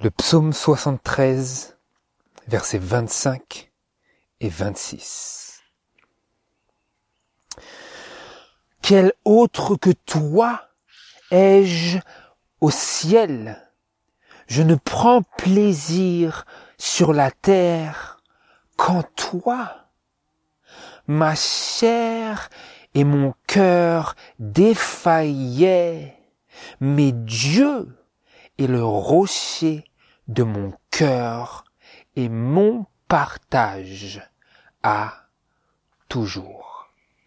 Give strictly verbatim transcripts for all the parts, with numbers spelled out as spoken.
Le psaume soixante-treize, versets vingt-cinq et vingt-six. Quel autre que toi ai-je au ciel? Je ne prends plaisir sur la terre qu'en toi. Ma chair et mon cœur défaillaient, mais Dieu est le rocher de mon cœur et mon partage à toujours.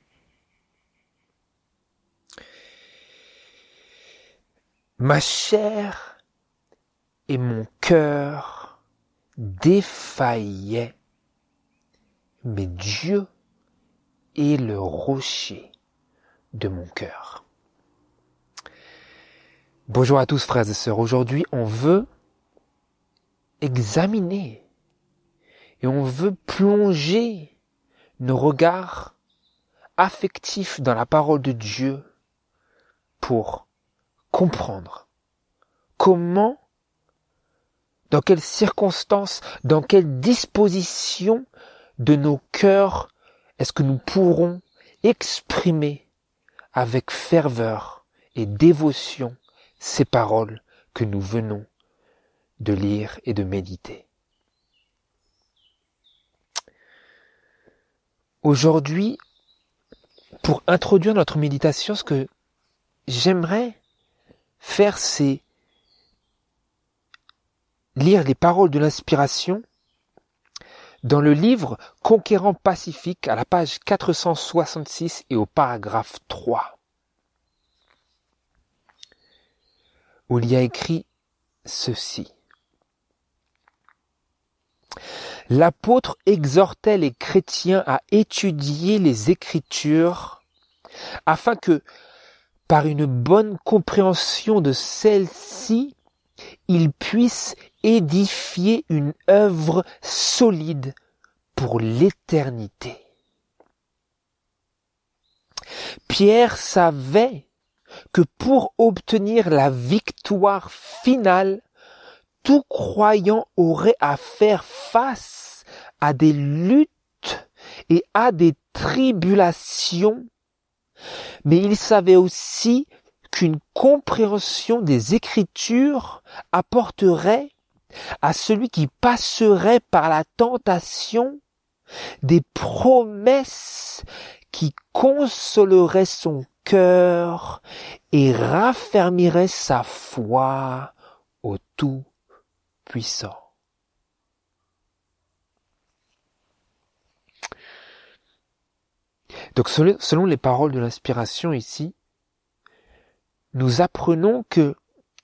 Ma chair et mon cœur défaillaient, mais Dieu est le rocher de mon cœur. Bonjour à tous frères et sœurs. Aujourd'hui, on veut examiner et on veut plonger nos regards affectifs dans la parole de Dieu pour comprendre comment, dans quelles circonstances, dans quelles dispositions de nos cœurs est-ce que nous pourrons exprimer avec ferveur et dévotion ces paroles que nous venons de lire et de méditer. Aujourd'hui, pour introduire notre méditation, ce que j'aimerais faire, c'est lire les paroles de l'inspiration dans le livre Conquérant Pacifique à la page quatre cent soixante-six et au paragraphe trois. Où il y a écrit ceci. L'apôtre exhortait les chrétiens à étudier les Écritures afin que, par une bonne compréhension de celles-ci, ils puissent édifier une œuvre solide pour l'éternité. Pierre savait que pour obtenir la victoire finale, tout croyant aurait à faire face à des luttes et à des tribulations, mais il savait aussi qu'une compréhension des Écritures apporterait à celui qui passerait par la tentation des promesses qui consoleraient son cœur et raffermirait sa foi au Tout-Puissant. Donc selon les paroles de l'inspiration ici, nous apprenons que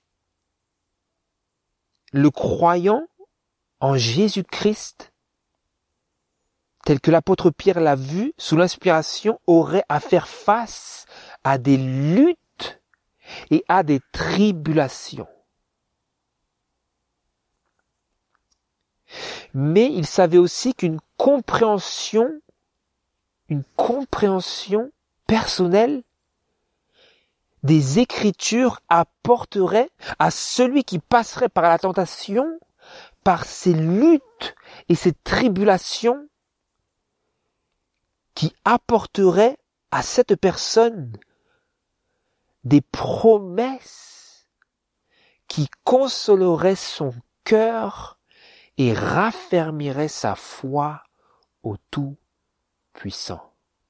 le croyant en Jésus-Christ, tel que l'apôtre Pierre l'a vu sous l'inspiration, aurait à faire face à des luttes et à des tribulations. Mais il savait aussi qu'une compréhension, une compréhension personnelle des Écritures apporterait à celui qui passerait par la tentation, par ces luttes et ces tribulations, qui apporterait à cette personne des promesses qui consoleraient son cœur et raffermiraient sa foi au Tout-Puissant.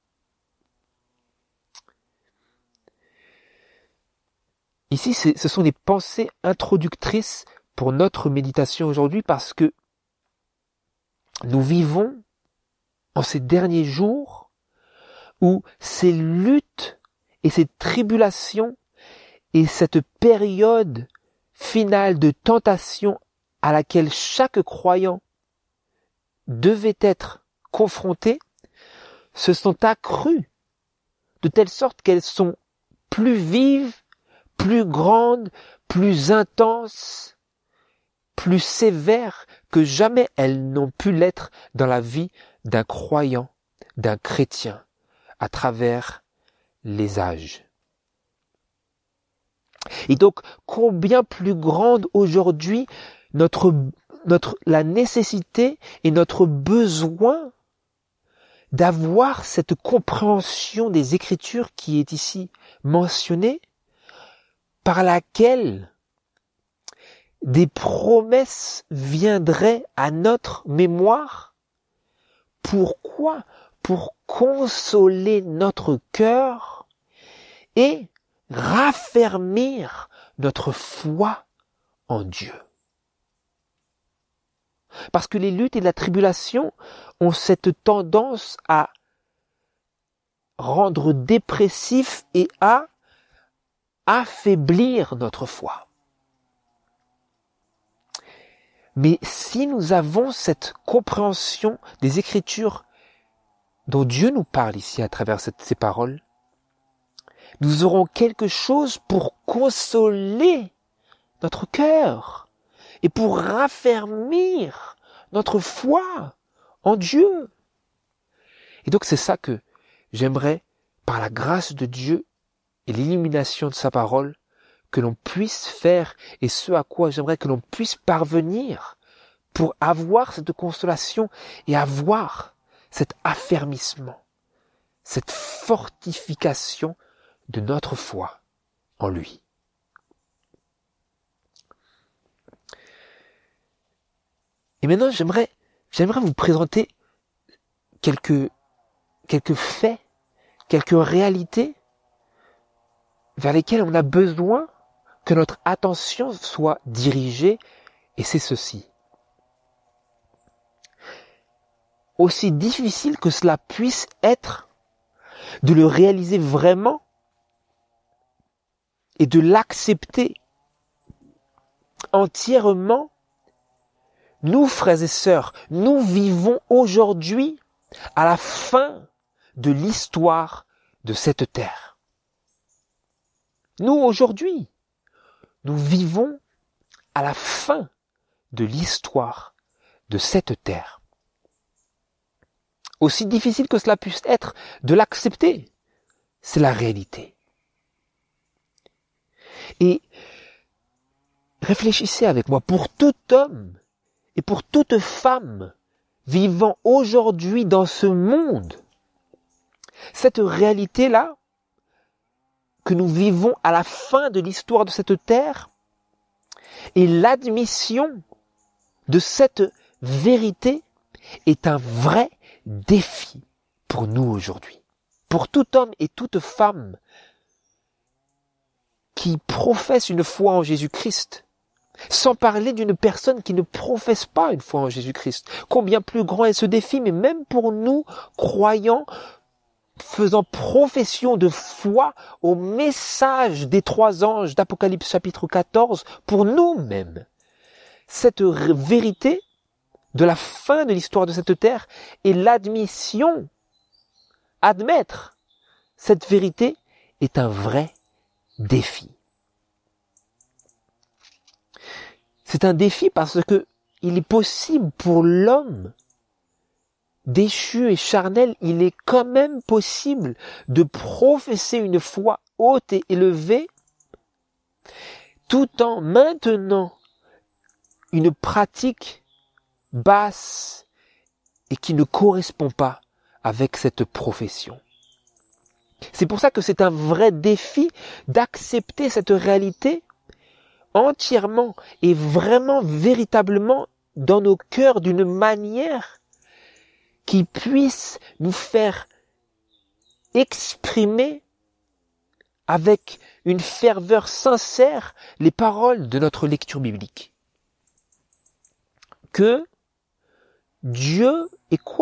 Ici, ce sont des pensées introductrices pour notre méditation aujourd'hui parce que nous vivons en ces derniers jours où ces luttes et ces tribulations et cette période finale de tentation à laquelle chaque croyant devait être confronté se sont accrues de telle sorte qu'elles sont plus vives, plus grandes, plus intenses, plus sévères que jamais elles n'ont pu l'être dans la vie d'un croyant, d'un chrétien, à travers les âges. Et donc, combien plus grande aujourd'hui notre, notre, la nécessité et notre besoin d'avoir cette compréhension des Écritures qui est ici mentionnée, par laquelle des promesses viendraient à notre mémoire. Pourquoi ? Pour consoler notre cœur et raffermir notre foi en Dieu. Parce que les luttes et la tribulation ont cette tendance à rendre dépressif et à affaiblir notre foi. Mais si nous avons cette compréhension des Écritures dont Dieu nous parle ici à travers cette, ces paroles, nous aurons quelque chose pour consoler notre cœur et pour raffermir notre foi en Dieu. Et donc c'est ça que j'aimerais, par la grâce de Dieu et l'illumination de sa parole, que l'on puisse faire et ce à quoi j'aimerais que l'on puisse parvenir pour avoir cette consolation et avoir cet affermissement, cette fortification de notre foi en lui. Et maintenant, j'aimerais, j'aimerais vous présenter quelques, quelques faits, quelques réalités vers lesquelles on a besoin que notre attention soit dirigée, et c'est ceci. Aussi difficile que cela puisse être de le réaliser vraiment et de l'accepter entièrement, nous, frères et sœurs, nous vivons aujourd'hui à la fin de l'histoire de cette terre. Nous, aujourd'hui, nous vivons à la fin de l'histoire de cette terre. Aussi difficile que cela puisse être de l'accepter, c'est la réalité. Et réfléchissez avec moi, pour tout homme et pour toute femme vivant aujourd'hui dans ce monde, cette réalité-là, que nous vivons à la fin de l'histoire de cette terre, et l'admission de cette vérité est un vrai défi pour nous aujourd'hui. Pour tout homme et toute femme qui professe une foi en Jésus-Christ, sans parler d'une personne qui ne professe pas une foi en Jésus-Christ. Combien plus grand est ce défi, mais même pour nous, croyants, faisant profession de foi au message des trois anges d'Apocalypse chapitre quatorze, pour nous-mêmes, cette vérité de la fin de l'histoire de cette terre et l'admission, admettre cette vérité est un vrai défi. C'est un défi parce que il est possible pour l'homme déchu et charnel, il est quand même possible de professer une foi haute et élevée tout en maintenant une pratique basse et qui ne correspond pas avec cette profession. C'est pour ça que c'est un vrai défi d'accepter cette réalité entièrement et vraiment, véritablement dans nos cœurs d'une manière qui puisse nous faire exprimer avec une ferveur sincère les paroles de notre lecture biblique. Que Dieu est quoi ?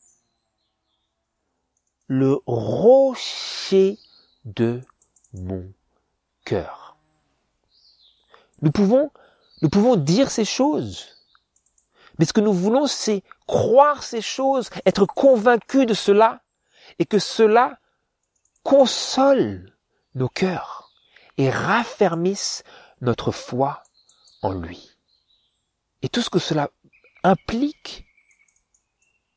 Le rocher de mon cœur. Nous pouvons, nous pouvons dire ces choses, mais ce que nous voulons, c'est croire ces choses, être convaincus de cela, et que cela console nos cœurs et raffermisse notre foi en lui. Et tout ce que cela implique.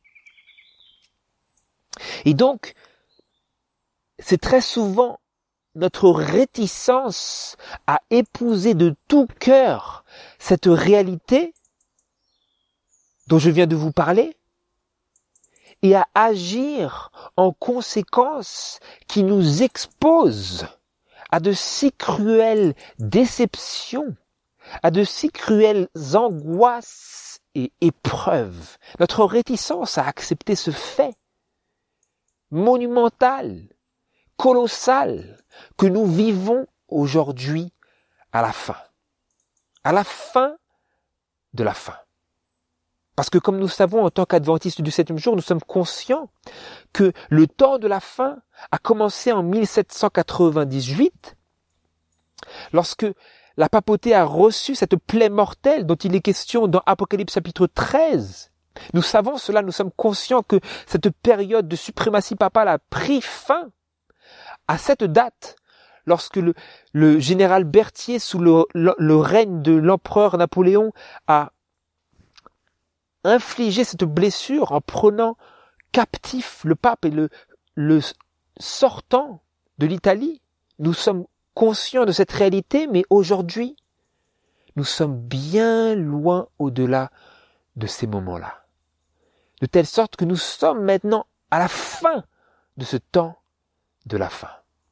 Et donc, c'est très souvent notre réticence à épouser de tout cœur cette réalité dont je viens de vous parler et à agir en conséquence qui nous expose à de si cruelles déceptions, à de si cruelles angoisses et épreuves. Notre réticence à accepter ce fait monumental, colossal, que nous vivons aujourd'hui à la fin. À la fin de la fin. Parce que comme nous savons en tant qu'adventistes du septième jour, nous sommes conscients que le temps de la fin a commencé en mille sept cent quatre-vingt-dix-huit, lorsque la papauté a reçu cette plaie mortelle dont il est question dans Apocalypse chapitre treize. Nous savons cela, nous sommes conscients que cette période de suprématie papale a pris fin à cette date, lorsque le, le général Berthier, sous le, le, le règne de l'empereur Napoléon, a infligé cette blessure en prenant captif le pape et le, le sortant de l'Italie. Nous sommes conscients de cette réalité, mais aujourd'hui, nous sommes bien loin au-delà de ces moments-là. De telle sorte que nous sommes maintenant à la fin de ce temps de la fin.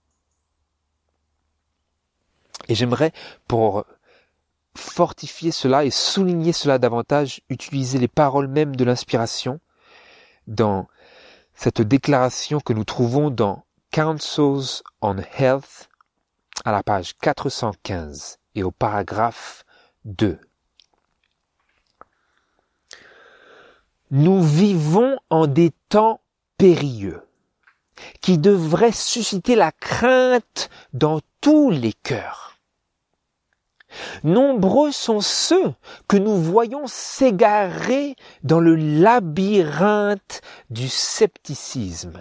Et j'aimerais, pour fortifier cela et souligner cela davantage, utiliser les paroles mêmes de l'inspiration dans cette déclaration que nous trouvons dans Counsels on Health à la page quatre cent quinze et au paragraphe deux. Nous vivons en des temps périlleux qui devraient susciter la crainte dans tous les cœurs. Nombreux sont ceux que nous voyons s'égarer dans le labyrinthe du scepticisme.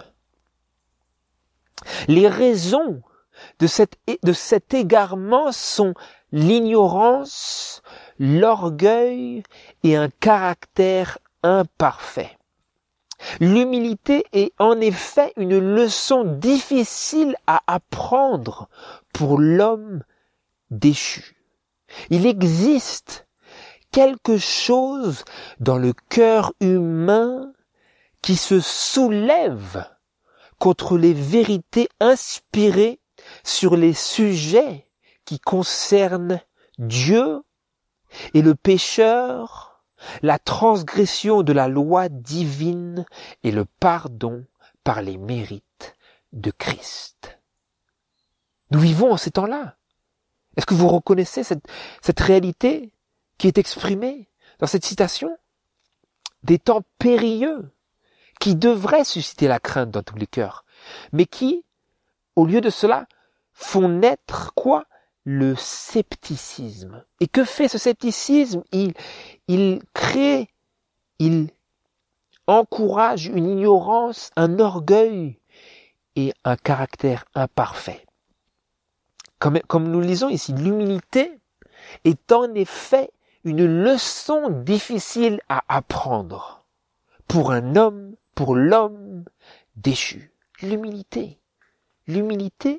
Les raisons de cet, de cet égarement sont l'ignorance, l'orgueil et un caractère imparfait. L'humilité est en effet une leçon difficile à apprendre pour l'homme déchu. Il existe quelque chose dans le cœur humain qui se soulève contre les vérités inspirées sur les sujets qui concernent Dieu et le pécheur, la transgression de la loi divine et le pardon par les mérites de Christ. Nous vivons en ces temps-là. Est-ce que vous reconnaissez cette, cette réalité qui est exprimée dans cette citation? Des temps périlleux qui devraient susciter la crainte dans tous les cœurs, mais qui, au lieu de cela, font naître quoi? Le scepticisme. Et que fait ce scepticisme? Il, il crée, il encourage une ignorance, un orgueil et un caractère imparfait. Comme, comme nous le lisons ici, l'humilité est en effet une leçon difficile à apprendre pour un homme, pour l'homme déchu. L'humilité. L'humilité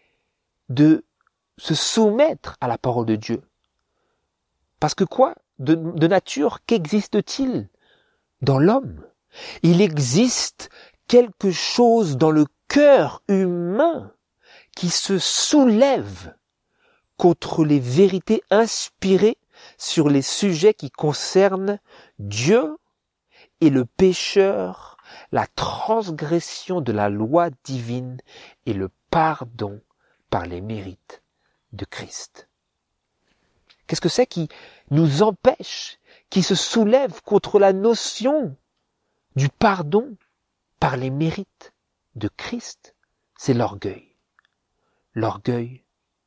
de se soumettre à la parole de Dieu. Parce que quoi? De, de nature, qu'existe-t-il dans l'homme? Il existe quelque chose dans le cœur humain qui se soulève contre les vérités inspirées sur les sujets qui concernent Dieu et le pécheur, la transgression de la loi divine et le pardon par les mérites de Christ. Qu'est-ce que c'est qui nous empêche, qui se soulève contre la notion du pardon par les mérites de Christ? C'est l'orgueil. L'orgueil,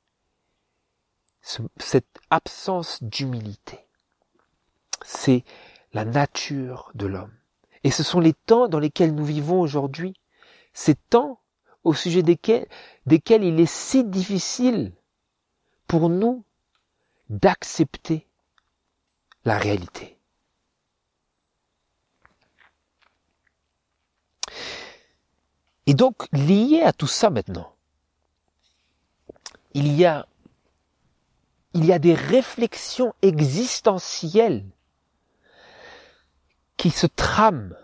cette absence d'humilité, c'est la nature de l'homme. Et ce sont les temps dans lesquels nous vivons aujourd'hui, ces temps au sujet desquels, desquels il est si difficile pour nous d'accepter la réalité. Et donc, lié à tout ça maintenant, il y a, il y a des réflexions existentielles qui se trament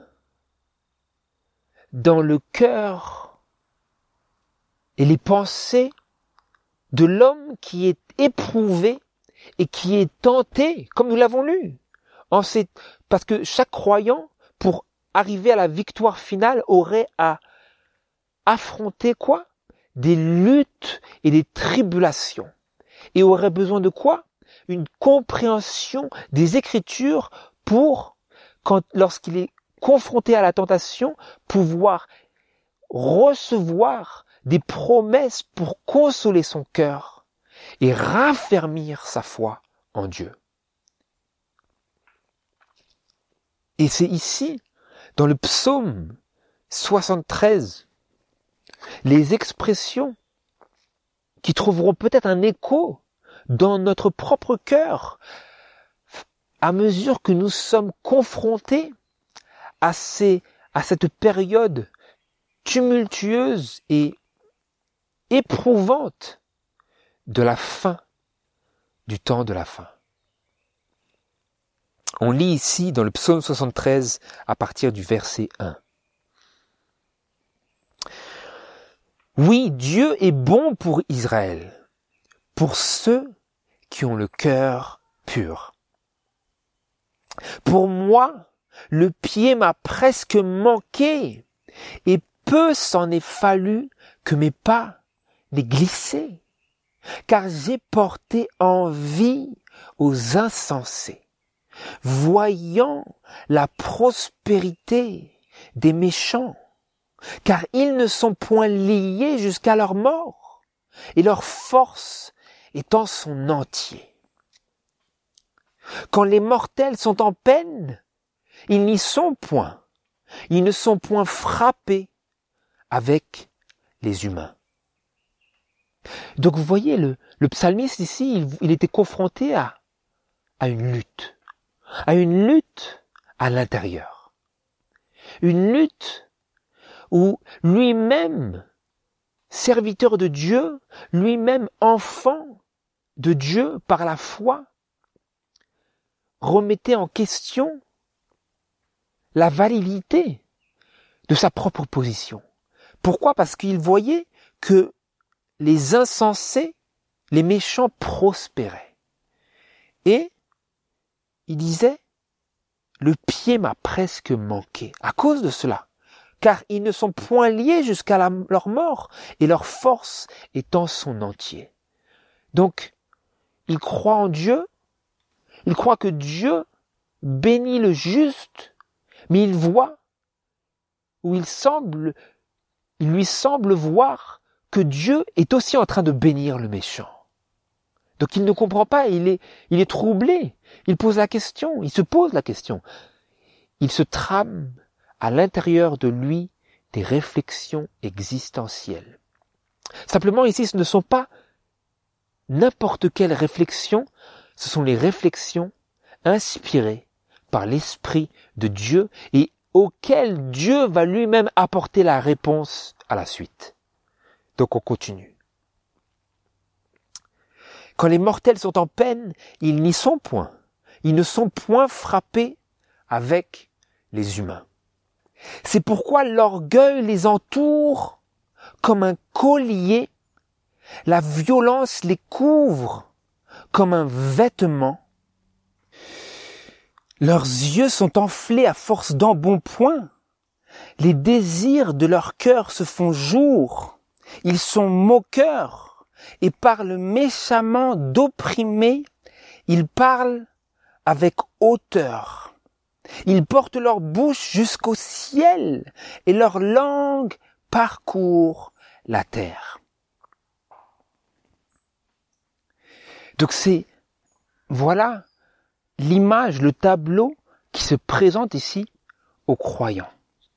dans le cœur et les pensées de l'homme qui est éprouvé et qui est tenté, comme nous l'avons lu. En ces... Parce que chaque croyant, pour arriver à la victoire finale, aurait à affronter quoi? Des luttes et des tribulations. Et aurait besoin de quoi? Une compréhension des Écritures pour, quand, lorsqu'il est confronté à la tentation, pouvoir recevoir des promesses pour consoler son cœur et raffermir sa foi en Dieu. Et c'est ici, dans le psaume soixante-treize, les expressions qui trouveront peut-être un écho dans notre propre cœur à mesure que nous sommes confrontés à, ces, à cette période tumultueuse et éprouvante de la fin, du temps de la fin. On lit ici dans le psaume soixante-treize à partir du verset un. Oui, Dieu est bon pour Israël, pour ceux qui ont le cœur pur. Pour moi, le pied m'a presque manqué, et peu s'en est fallu que mes pas n'aient glissé, car j'ai porté envie aux insensés, voyant la prospérité des méchants, car ils ne sont point liés jusqu'à leur mort, et leur force est en son entier. Quand les mortels sont en peine, ils n'y sont point, ils ne sont point frappés avec les humains. Donc vous voyez, le, le psalmiste ici, il, il était confronté à, à une lutte, à une lutte à l'intérieur. Une lutte où lui-même, serviteur de Dieu, lui-même enfant de Dieu par la foi, remettait en question la validité de sa propre position. Pourquoi? Parce qu'il voyait que les insensés, les méchants prospéraient. Et il disait, le pied m'a presque manqué à cause de cela, car ils ne sont point liés jusqu'à la, leur mort, et leur force est en son entier. Donc, il croit en Dieu, il croit que Dieu bénit le juste, mais il voit, ou il semble, il lui semble voir que Dieu est aussi en train de bénir le méchant. Donc il ne comprend pas, il est, il est troublé, il pose la question, il se pose la question. Il se trame à l'intérieur de lui des réflexions existentielles. Simplement ici, ce ne sont pas n'importe quelles réflexions, ce sont les réflexions inspirées par l'Esprit de Dieu et auxquelles Dieu va lui-même apporter la réponse à la suite. Donc on continue. Quand les mortels sont en peine, ils n'y sont point. Ils ne sont point frappés avec les humains. C'est pourquoi l'orgueil les entoure comme un collier, la violence les couvre comme un vêtement. Leurs yeux sont enflés à force d'embonpoint. Les désirs de leur cœur se font jour. Ils sont moqueurs et parlent méchamment d'opprimés. Ils parlent avec hauteur. Ils portent leur bouche jusqu'au ciel et leur langue parcourt la terre. Donc c'est, voilà l'image, le tableau qui se présente ici aux croyants.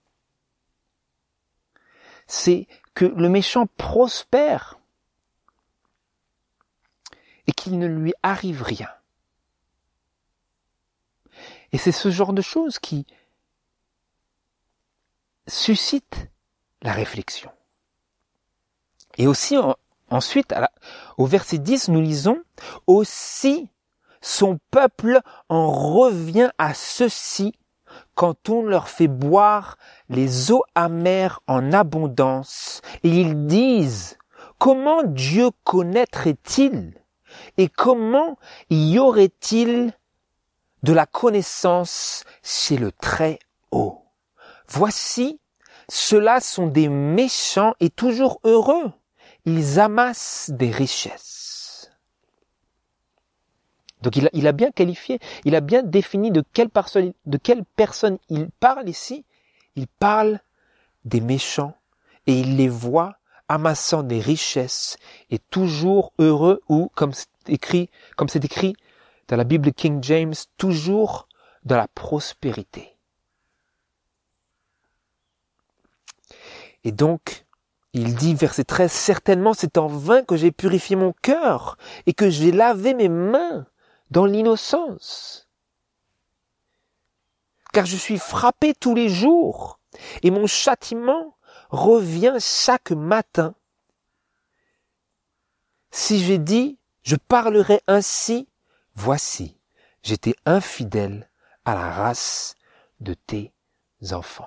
C'est que le méchant prospère et qu'il ne lui arrive rien. Et c'est ce genre de choses qui suscite la réflexion. Et aussi en, Ensuite, à la, au verset dix, nous lisons « Aussi son peuple en revient à ceux-ci quand on leur fait boire les eaux amères en abondance. Et ils disent, comment Dieu connaîtrait-il et comment y aurait-il de la connaissance chez le Très-Haut? Voici, ceux-là sont des méchants et toujours heureux. Ils amassent des richesses. » Donc il a, il a bien qualifié, il a bien défini de quelle personne, de quelle personne il parle ici. Il parle des méchants et il les voit amassant des richesses et toujours heureux, ou comme c'est écrit, comme c'est écrit dans la Bible King James, toujours dans la prospérité. Et donc, il dit, verset treize, « Certainement c'est en vain que j'ai purifié mon cœur et que j'ai lavé mes mains dans l'innocence. Car je suis frappé tous les jours et mon châtiment revient chaque matin. Si j'ai dit, je parlerai ainsi, voici, j'étais infidèle à la race de tes enfants. »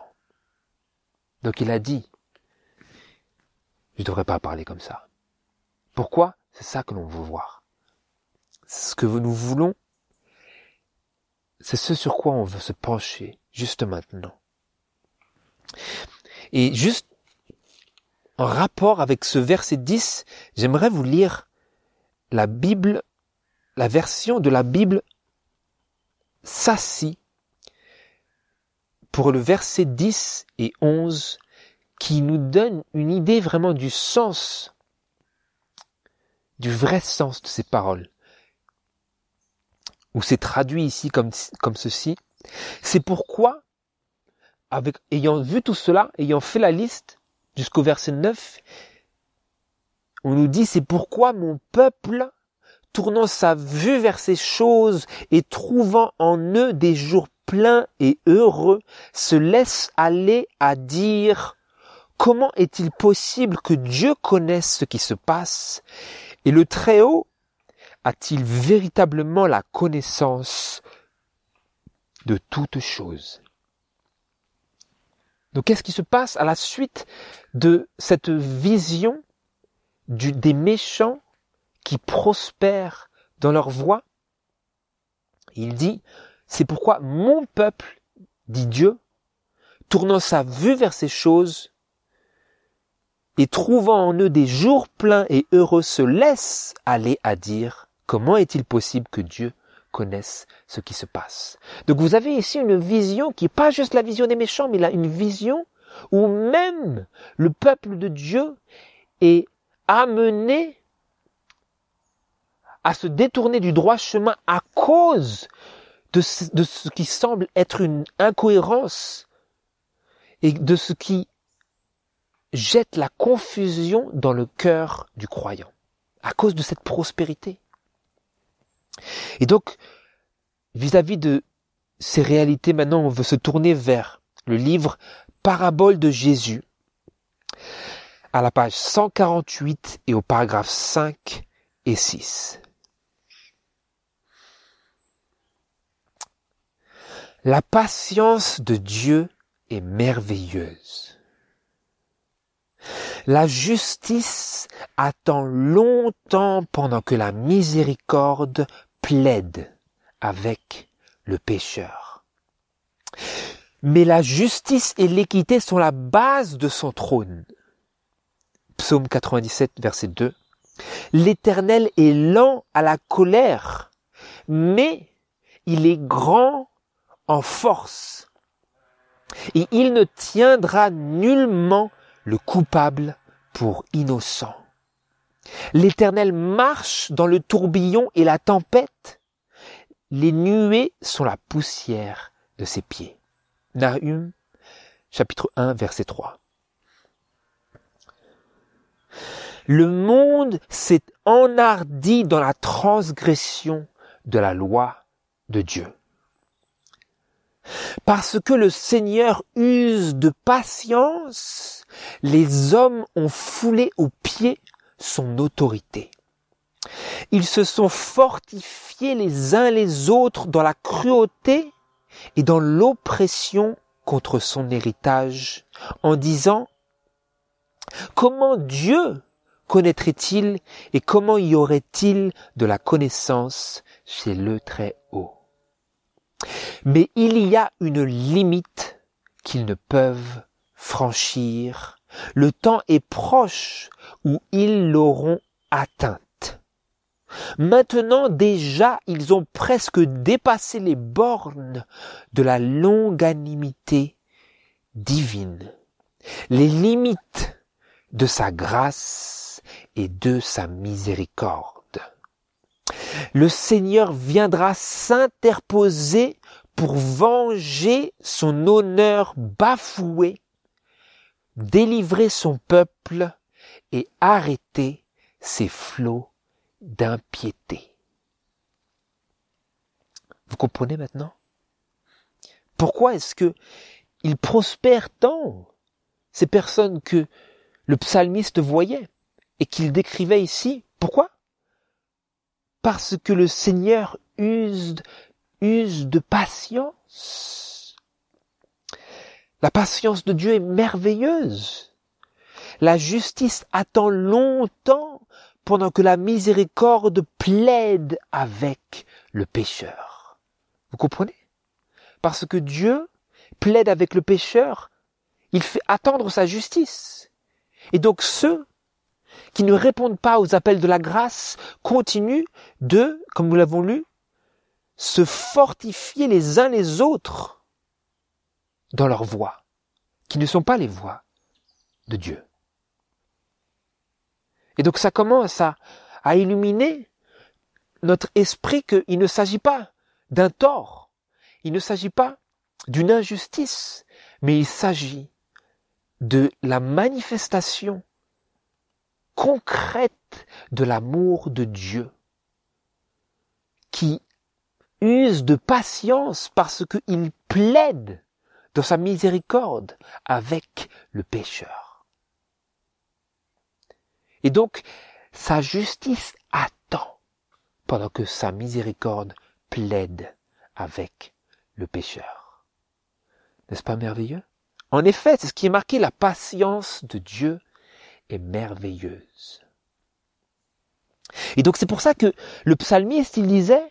Donc il a dit, je ne devrais pas parler comme ça. Pourquoi? C'est ça que l'on veut voir. C'est ce que nous voulons, c'est ce sur quoi on veut se pencher juste maintenant. Et juste en rapport avec ce verset dix, j'aimerais vous lire la Bible, la version de la Bible Sassi pour le verset dix et onze qui nous donne une idée vraiment du sens, du vrai sens de ces paroles. Où c'est traduit ici comme, comme ceci. C'est pourquoi, avec, ayant vu tout cela, ayant fait la liste jusqu'au verset neuf, on nous dit, c'est pourquoi mon peuple, tournant sa vue vers ces choses et trouvant en eux des jours pleins et heureux, se laisse aller à dire, comment est-il possible que Dieu connaisse ce qui se passe? Et le Très-Haut a-t-il véritablement la connaissance de toutes choses? Donc qu'est-ce qui se passe à la suite de cette vision du, des méchants qui prospèrent dans leur voie? Il dit, c'est pourquoi mon peuple, dit Dieu, tournant sa vue vers ces choses et trouvant en eux des jours pleins et heureux, se laisse aller à dire, comment est-il possible que Dieu connaisse ce qui se passe? Donc vous avez ici une vision qui n'est pas juste la vision des méchants, mais là une vision où même le peuple de Dieu est amené à se détourner du droit chemin à cause de ce, de ce qui semble être une incohérence et de ce qui jette la confusion dans le cœur du croyant à cause de cette prospérité. Et donc, vis-à-vis de ces réalités, maintenant, on veut se tourner vers le livre Parabole de Jésus, à la page cent quarante-huit et au paragraphe cinq et six. La patience de Dieu est merveilleuse. La justice attend longtemps pendant que la miséricorde plaide avec le pécheur. Mais la justice et l'équité sont la base de son trône. Psaume quatre-vingt-dix-sept, verset deux. L'Éternel est lent à la colère, mais il est grand en force. Et il ne tiendra nullement le coupable pour innocent. L'Éternel marche dans le tourbillon et la tempête. Les nuées sont la poussière de ses pieds. Nahum, chapitre un, verset trois. Le monde s'est enhardi dans la transgression de la loi de Dieu. Parce que le Seigneur use de patience, les hommes ont foulé aux pieds son autorité. Ils se sont fortifiés les uns les autres dans la cruauté et dans l'oppression contre son héritage, en disant « Comment Dieu connaîtrait-il et comment y aurait-il de la connaissance chez le Très-Haut » Mais il y a une limite qu'ils ne peuvent franchir. Le temps est proche où ils l'auront atteinte. Maintenant déjà, ils ont presque dépassé les bornes de la longanimité divine, les limites de sa grâce et de sa miséricorde. Le Seigneur viendra s'interposer pour venger son honneur bafoué, délivrer son peuple et arrêter ses flots d'impiété. Vous comprenez maintenant? Pourquoi est-ce que ils prospèrent tant, ces personnes que le psalmiste voyait et qu'il décrivait ici? Pourquoi? Parce que le Seigneur use, use de patience. La patience de Dieu est merveilleuse. La justice attend longtemps pendant que la miséricorde plaide avec le pécheur. Vous comprenez? Parce que Dieu plaide avec le pécheur, il fait attendre sa justice. Et donc ceux qui ne répondent pas aux appels de la grâce continuent de, comme nous l'avons lu, se fortifier les uns les autres dans leurs voies, qui ne sont pas les voies de Dieu. Et donc ça commence à, à illuminer notre esprit qu'il ne s'agit pas d'un tort, il ne s'agit pas d'une injustice, mais il s'agit de la manifestation concrète de l'amour de Dieu, qui use de patience parce qu'il plaide dans sa miséricorde avec le pécheur. Et donc, sa justice attend pendant que sa miséricorde plaide avec le pécheur. N'est-ce pas merveilleux? En effet, c'est ce qui est marqué, la patience de Dieu est merveilleuse. Et donc c'est pour ça que le psalmiste, il disait,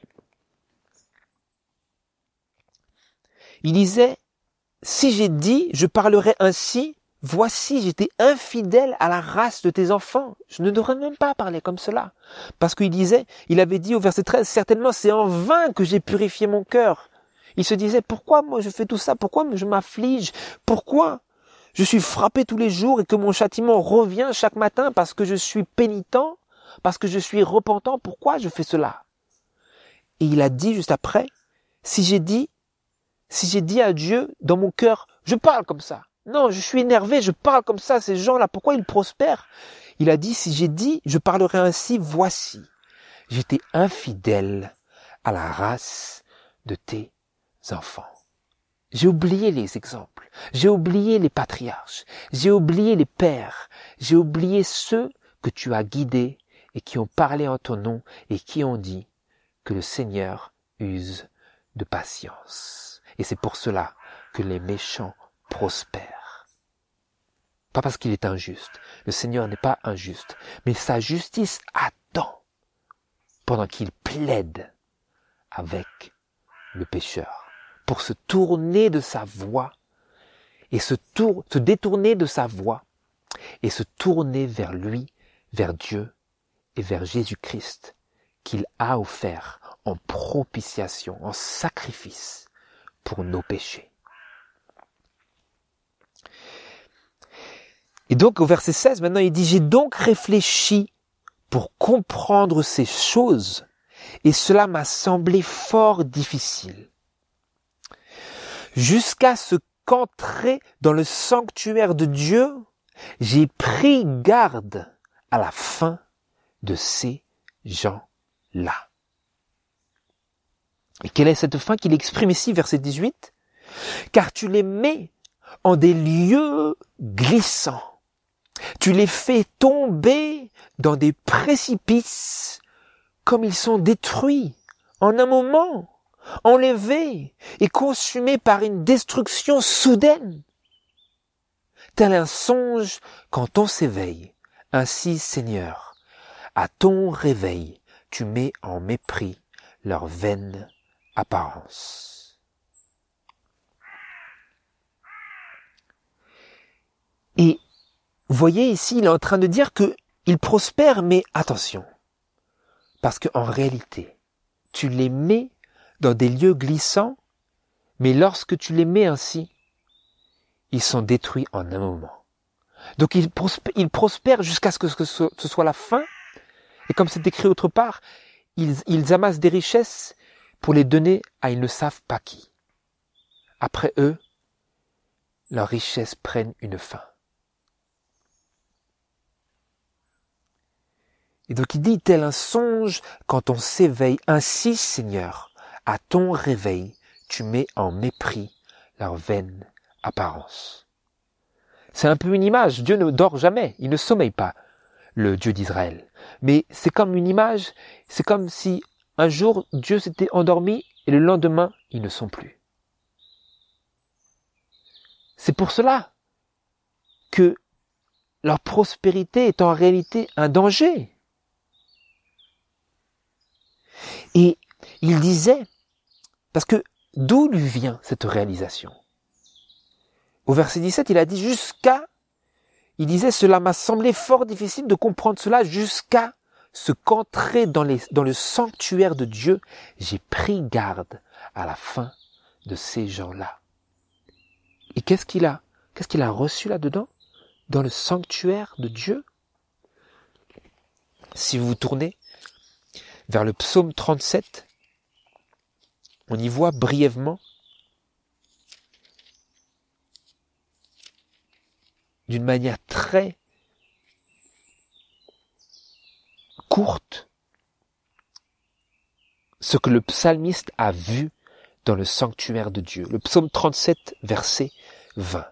il disait, si j'ai dit, je parlerai ainsi, voici, j'étais infidèle à la race de tes enfants. Je ne devrais même pas parler comme cela. Parce qu'il disait, il avait dit au verset treize, certainement c'est en vain que j'ai purifié mon cœur. Il se disait, pourquoi moi je fais tout ça? Pourquoi je m'afflige? Pourquoi je suis frappé tous les jours et que mon châtiment revient chaque matin parce que je suis pénitent, parce que je suis repentant? Pourquoi je fais cela? Et il a dit juste après, si j'ai dit, si j'ai dit à Dieu dans mon cœur, je parle comme ça. Non, je suis énervé, je parle comme ça, ces gens-là, pourquoi ils prospèrent? Il a dit, si j'ai dit, je parlerai ainsi, voici, j'étais infidèle à la race de tes enfants. J'ai oublié les exemples, j'ai oublié les patriarches, j'ai oublié les pères, j'ai oublié ceux que tu as guidés et qui ont parlé en ton nom et qui ont dit que le Seigneur use de patience. Et c'est pour cela que les méchants prospère. Pas parce qu'il est injuste. Le Seigneur n'est pas injuste. Mais sa justice attend pendant qu'il plaide avec le pécheur pour se tourner de sa voie et se, tour, se détourner de sa voie et se tourner vers lui, vers Dieu et vers Jésus-Christ qu'il a offert en propitiation, en sacrifice pour nos péchés. Et donc au verset seize, maintenant il dit « J'ai donc réfléchi pour comprendre ces choses, et cela m'a semblé fort difficile. Jusqu'à ce qu'entré dans le sanctuaire de Dieu, j'ai pris garde à la fin de ces gens-là. » Et quelle est cette fin qu'il exprime ici, verset dix-huit? « Car tu les mets en des lieux glissants. Tu les fais tomber dans des précipices comme ils sont détruits en un moment, enlevés et consumés par une destruction soudaine. Tel un songe quand on s'éveille. Ainsi, Seigneur, à ton réveil, tu mets en mépris leur vaine apparence. Et vous voyez ici, il est en train de dire qu'ils prospèrent, mais attention, parce qu'en réalité, tu les mets dans des lieux glissants, mais lorsque tu les mets ainsi, ils sont détruits en un moment. Donc ils prospèrent, ils prospèrent jusqu'à ce que ce soit la fin, et comme c'est écrit autre part, ils, ils amassent des richesses pour les donner à ils ne savent pas qui. Après eux, leurs richesses prennent une fin. Et donc il dit, tel un songe quand on s'éveille, ainsi Seigneur, à ton réveil, tu mets en mépris leur vaine apparence. C'est un peu une image, Dieu ne dort jamais, il ne sommeille pas, le Dieu d'Israël. Mais c'est comme une image, c'est comme si un jour Dieu s'était endormi et le lendemain ils ne sont plus. C'est pour cela que leur prospérité est en réalité un danger. Et il disait, parce que d'où lui vient cette réalisation? Au verset dix-sept, il a dit jusqu'à, il disait, cela m'a semblé fort difficile de comprendre cela jusqu'à ce qu'entré dans, les, dans le sanctuaire de Dieu, j'ai pris garde à la fin de ces gens-là. Et qu'est-ce qu'il a, qu'est-ce qu'il a reçu là-dedans? Dans le sanctuaire de Dieu? Si vous vous tournez vers le psaume trente-sept, on y voit brièvement d'une manière très courte ce que le psalmiste a vu dans le sanctuaire de Dieu. Le psaume trente-sept, verset vingt.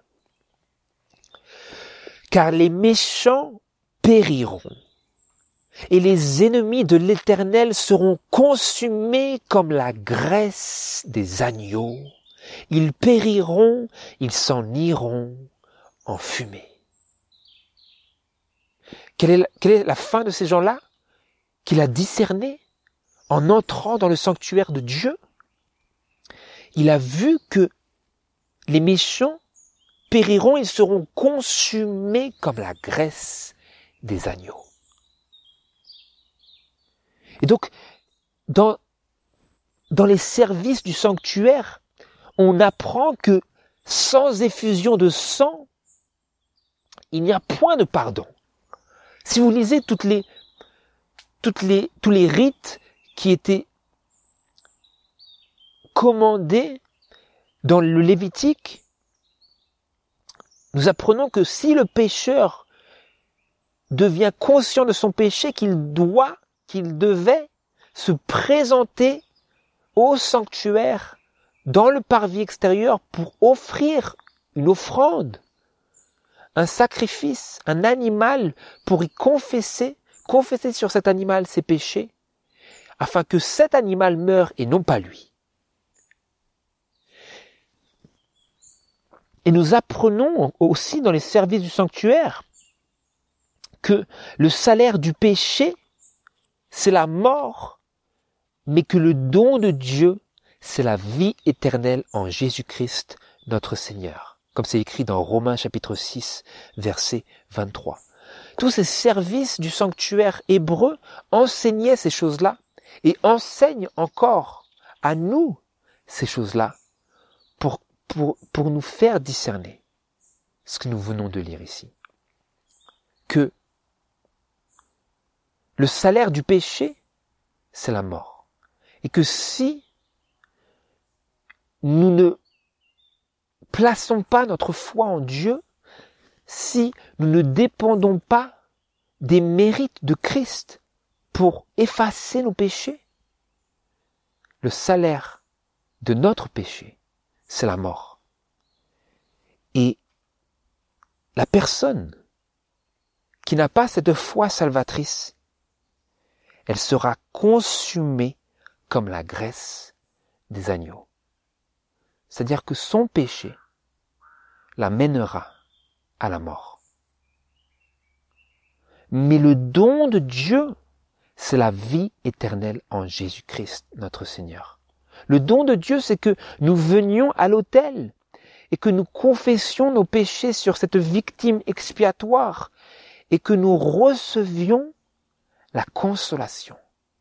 Car les méchants périront, et les ennemis de l'Éternel seront consumés comme la graisse des agneaux. Ils périront, ils s'en iront en fumée. Quelle est la, quelle est la fin de ces gens-là qu'il a discerné en entrant dans le sanctuaire de Dieu? Il a vu que les méchants périront, ils seront consumés comme la graisse des agneaux. Et donc, dans, dans les services du sanctuaire, on apprend que sans effusion de sang, il n'y a point de pardon. Si vous lisez toutes les, toutes les, tous les rites qui étaient commandés dans le Lévitique, nous apprenons que si le pécheur devient conscient de son péché, qu'il doit, qu'il devait se présenter au sanctuaire dans le parvis extérieur pour offrir une offrande, un sacrifice, un animal pour y confesser, confesser sur cet animal ses péchés, afin que cet animal meure et non pas lui. Et nous apprenons aussi dans les services du sanctuaire que le salaire du péché, c'est la mort, mais que le don de Dieu, c'est la vie éternelle en Jésus-Christ, notre Seigneur. Comme c'est écrit dans Romains chapitre six, verset vingt-trois. Tous ces services du sanctuaire hébreu enseignaient ces choses-là et enseignent encore à nous ces choses-là pour, pour, pour nous faire discerner ce que nous venons de lire ici. Que le salaire du péché, c'est la mort. Et que si nous ne plaçons pas notre foi en Dieu, si nous ne dépendons pas des mérites de Christ pour effacer nos péchés, le salaire de notre péché, c'est la mort. Et la personne qui n'a pas cette foi salvatrice, elle sera consumée comme la graisse des agneaux. C'est-à-dire que son péché la mènera à la mort. Mais le don de Dieu, c'est la vie éternelle en Jésus-Christ, notre Seigneur. Le don de Dieu, c'est que nous venions à l'autel et que nous confessions nos péchés sur cette victime expiatoire et que nous recevions la consolation.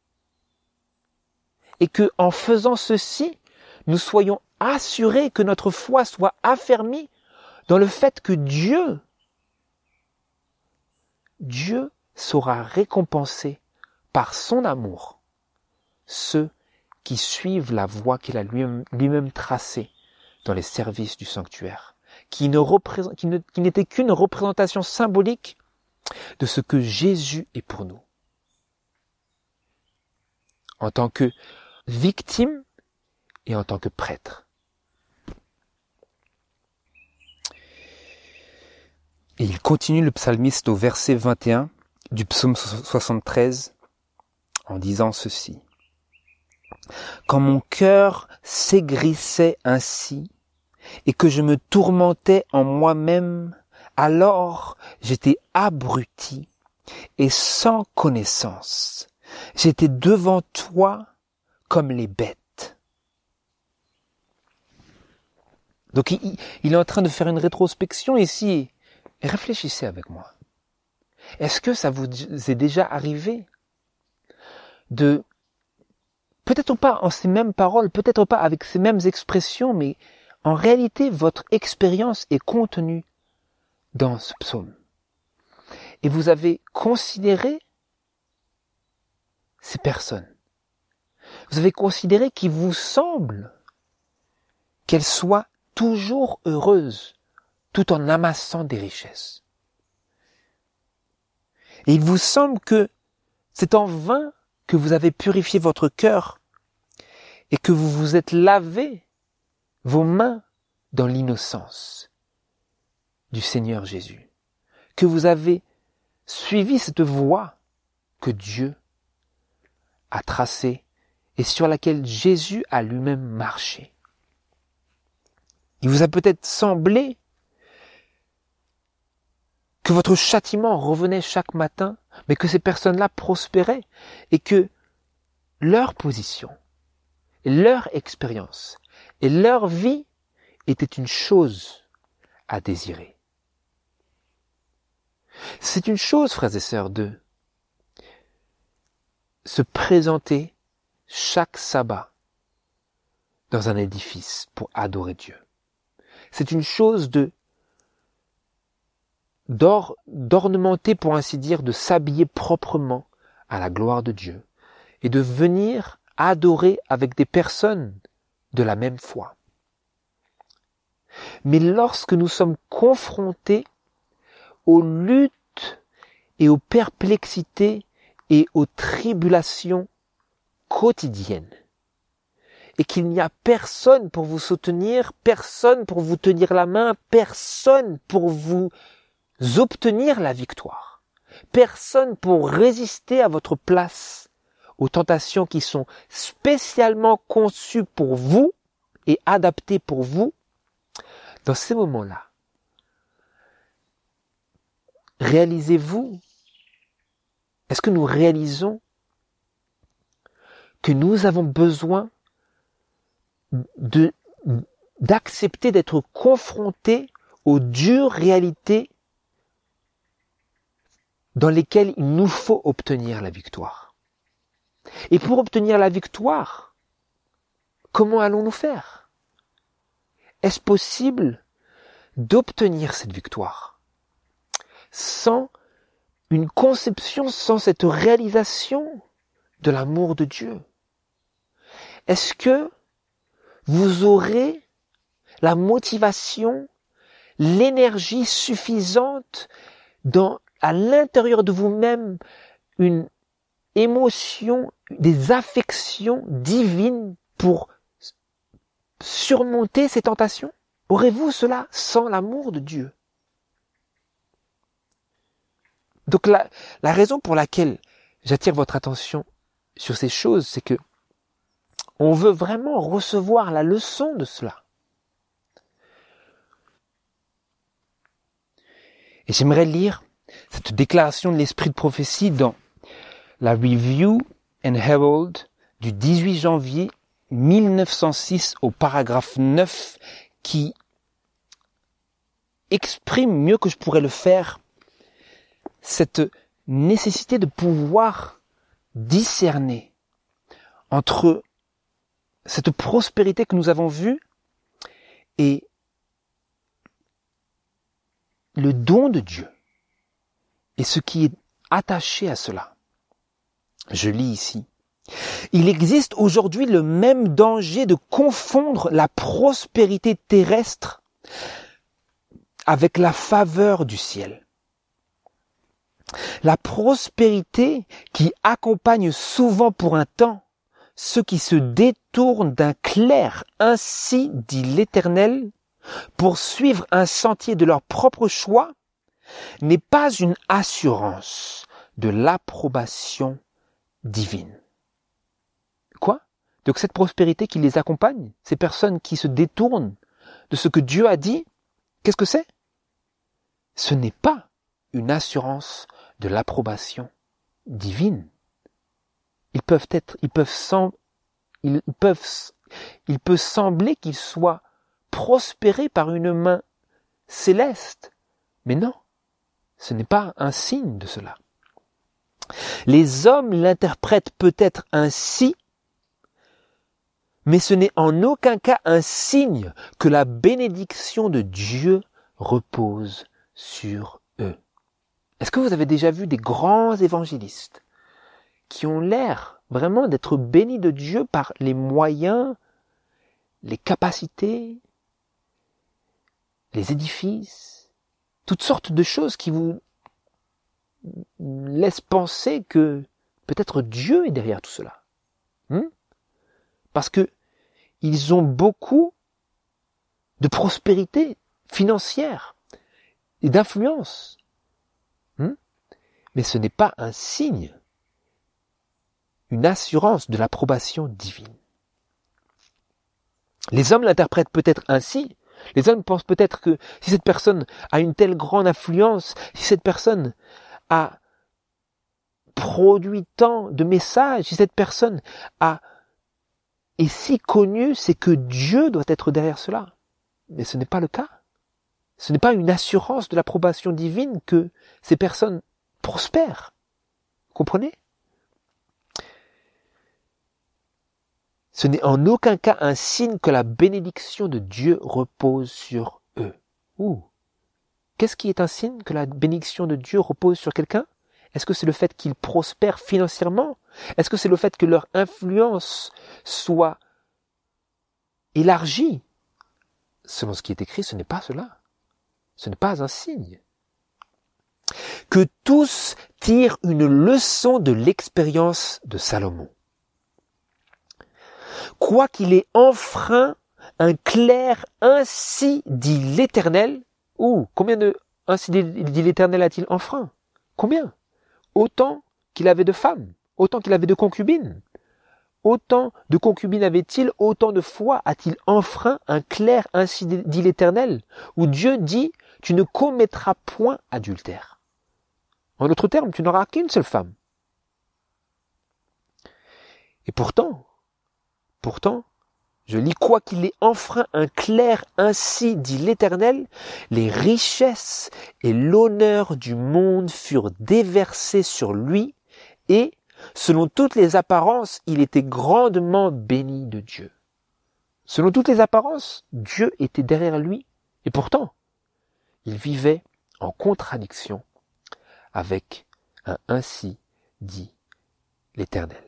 Et que, en faisant ceci, nous soyons assurés que notre foi soit affermie dans le fait que Dieu, Dieu saura récompenser par son amour ceux qui suivent la voie qu'il a lui-même, lui-même tracée dans les services du sanctuaire, qui, ne représente, qui, ne, qui n'était qu'une représentation symbolique de ce que Jésus est pour nous. En tant que victime et en tant que prêtre. Et il continue le psalmiste au verset vingt et un du psaume soixante-treize en disant ceci. Quand mon cœur s'aigrissait ainsi et que je me tourmentais en moi-même, alors j'étais abruti et sans connaissance. J'étais devant toi comme les bêtes. Donc il, il est en train de faire une rétrospection ici. Et réfléchissez avec moi. Est-ce que ça vous est déjà arrivé de, peut-être pas en ces mêmes paroles, peut-être pas avec ces mêmes expressions, mais en réalité, votre expérience est contenue dans ce psaume. Et vous avez considéré ces personnes. Vous avez considéré qu'il vous semble qu'elles soient toujours heureuses, tout en amassant des richesses. Et il vous semble que c'est en vain que vous avez purifié votre cœur et que vous vous êtes lavé vos mains dans l'innocence du Seigneur Jésus, que vous avez suivi cette voie que Dieu a tracée et sur laquelle Jésus a lui-même marché. Il vous a peut-être semblé que votre châtiment revenait chaque matin, mais que ces personnes-là prospéraient et que leur position, leur expérience et leur vie étaient une chose à désirer. C'est une chose, frères et sœurs, de se présenter chaque sabbat dans un édifice pour adorer Dieu. C'est une chose de d'or, d'ornementer, pour ainsi dire, de s'habiller proprement à la gloire de Dieu et de venir adorer avec des personnes de la même foi. Mais lorsque nous sommes confrontés aux luttes et aux perplexités et aux tribulations quotidiennes, et qu'il n'y a personne pour vous soutenir, personne pour vous tenir la main, personne pour vous obtenir la victoire. Personne pour résister à votre place aux tentations qui sont spécialement conçues pour vous et adaptées pour vous. Dans ces moments-là, réalisez-vous, est-ce que nous réalisons que nous avons besoin de, d'accepter d'être confrontés aux dures réalités dans lesquelles il nous faut obtenir la victoire. Et pour obtenir la victoire, comment allons-nous faire? Est-ce possible d'obtenir cette victoire sans une conception, sans cette réalisation de l'amour de Dieu? Est-ce que vous aurez la motivation, l'énergie suffisante dans à l'intérieur de vous-même une émotion, des affections divines pour surmonter ces tentations? Aurez-vous cela sans l'amour de Dieu? Donc la, la raison pour laquelle j'attire votre attention sur ces choses, c'est que on veut vraiment recevoir la leçon de cela. Et j'aimerais lire cette déclaration de l'esprit de prophétie dans la Review and Herald du dix-huit janvier mille neuf cent six au paragraphe neuf qui exprime mieux que je pourrais le faire cette nécessité de pouvoir discerner entre cette prospérité que nous avons vue et le don de Dieu et ce qui est attaché à cela. Je lis ici. Il existe aujourd'hui le même danger de confondre la prospérité terrestre avec la faveur du ciel. La prospérité qui accompagne souvent pour un temps ceux qui se détournent d'un clair, ainsi dit l'Éternel, pour suivre un sentier de leur propre choix, n'est pas une assurance de l'approbation divine. Quoi? Donc cette prospérité qui les accompagne, ces personnes qui se détournent de ce que Dieu a dit, qu'est-ce que c'est? Ce n'est pas une assurance de l'approbation divine. Ils peuvent être, ils peuvent sem- ils peuvent, il peut sembler qu'ils soient prospérés par une main céleste, mais non, ce n'est pas un signe de cela. Les hommes l'interprètent peut-être ainsi, mais ce n'est en aucun cas un signe que la bénédiction de Dieu repose sur eux. Est-ce que vous avez déjà vu des grands évangélistes qui ont l'air vraiment d'être bénis de Dieu par les moyens, les capacités, les édifices, toutes sortes de choses qui vous laissent penser que peut-être Dieu est derrière tout cela. Hmm? Parce que ils ont beaucoup de prospérité financière et d'influence. Hmm? Mais ce n'est pas un signe, une assurance de l'approbation divine. Les hommes l'interprètent peut-être ainsi. Les hommes pensent peut-être que si cette personne a une telle grande influence, si cette personne a produit tant de messages, si cette personne a est si connue, c'est que Dieu doit être derrière cela. Mais ce n'est pas le cas. Ce n'est pas une assurance de l'approbation divine que ces personnes prospèrent. Vous comprenez? Ce n'est en aucun cas un signe que la bénédiction de Dieu repose sur eux. Ouh. Qu'est-ce qui est un signe que la bénédiction de Dieu repose sur quelqu'un? Est-ce que c'est le fait qu'ils prospèrent financièrement? Est-ce que c'est le fait que leur influence soit élargie? Selon ce qui est écrit, ce n'est pas cela. Ce n'est pas un signe. Que tous tirent une leçon de l'expérience de Salomon. Quoi qu'il ait enfreint un clerc, ainsi dit l'Éternel. Ouh, combien de ainsi dit l'Éternel a-t-il enfreint? Combien? Autant qu'il avait de femmes, autant qu'il avait de concubines. Autant de concubines avait-il, autant de fois a-t-il enfreint un clerc, ainsi dit l'Éternel, où Dieu dit, tu ne commettras point adultère. En d'autres termes, tu n'auras qu'une seule femme. Et pourtant, pourtant, je lis, quoi qu'il ait enfreint un clerc, ainsi dit l'Éternel, les richesses et l'honneur du monde furent déversés sur lui, et, selon toutes les apparences, il était grandement béni de Dieu. Selon toutes les apparences, Dieu était derrière lui, et pourtant, il vivait en contradiction avec un ainsi dit l'Éternel.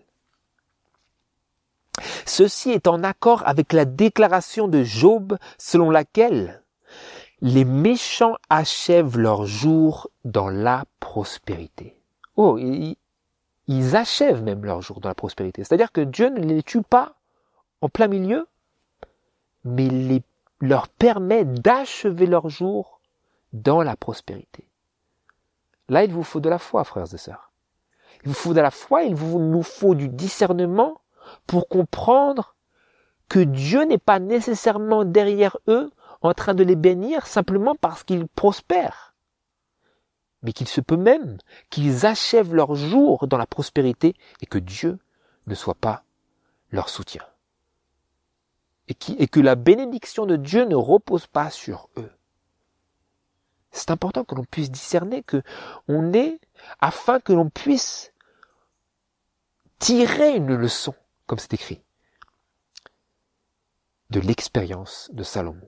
Ceci est en accord avec la déclaration de Job selon laquelle les méchants achèvent leurs jours dans la prospérité. Oh, ils, ils achèvent même leurs jours dans la prospérité. C'est-à-dire que Dieu ne les tue pas en plein milieu, mais les, leur permet d'achever leurs jours dans la prospérité. Là, il vous faut de la foi, frères et sœurs. Il vous faut de la foi, il vous, nous faut du discernement pour comprendre que Dieu n'est pas nécessairement derrière eux en train de les bénir simplement parce qu'ils prospèrent. Mais qu'il se peut même qu'ils achèvent leur jour dans la prospérité et que Dieu ne soit pas leur soutien. Et, qui, et que la bénédiction de Dieu ne repose pas sur eux. C'est important que l'on puisse discerner que on est afin que l'on puisse tirer une leçon, comme c'est écrit, de l'expérience de Salomon.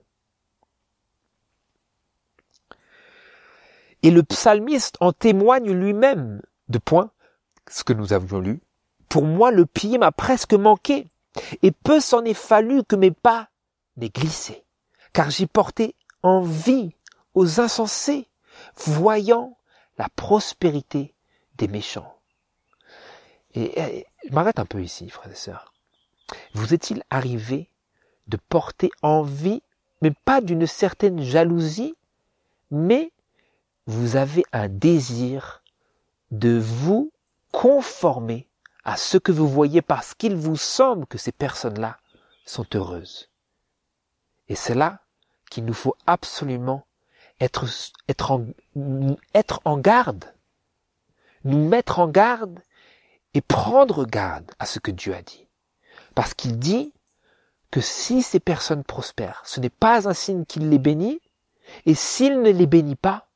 Et le psalmiste en témoigne lui-même, de point, ce que nous avions lu. Pour moi, le pied m'a presque manqué, et peu s'en est fallu que mes pas n'aient glissé, car j'ai porté envie aux insensés, voyant la prospérité des méchants. Et, et je m'arrête un peu ici, frères et sœurs. Vous est-il arrivé de porter envie, mais pas d'une certaine jalousie, mais vous avez un désir de vous conformer à ce que vous voyez parce qu'il vous semble que ces personnes-là sont heureuses. Et c'est là qu'il nous faut absolument être, être, en, être en garde, nous mettre en garde et prendre garde à ce que Dieu a dit. Parce qu'il dit que si ces personnes prospèrent, ce n'est pas un signe qu'il les bénit, et s'il ne les bénit pas,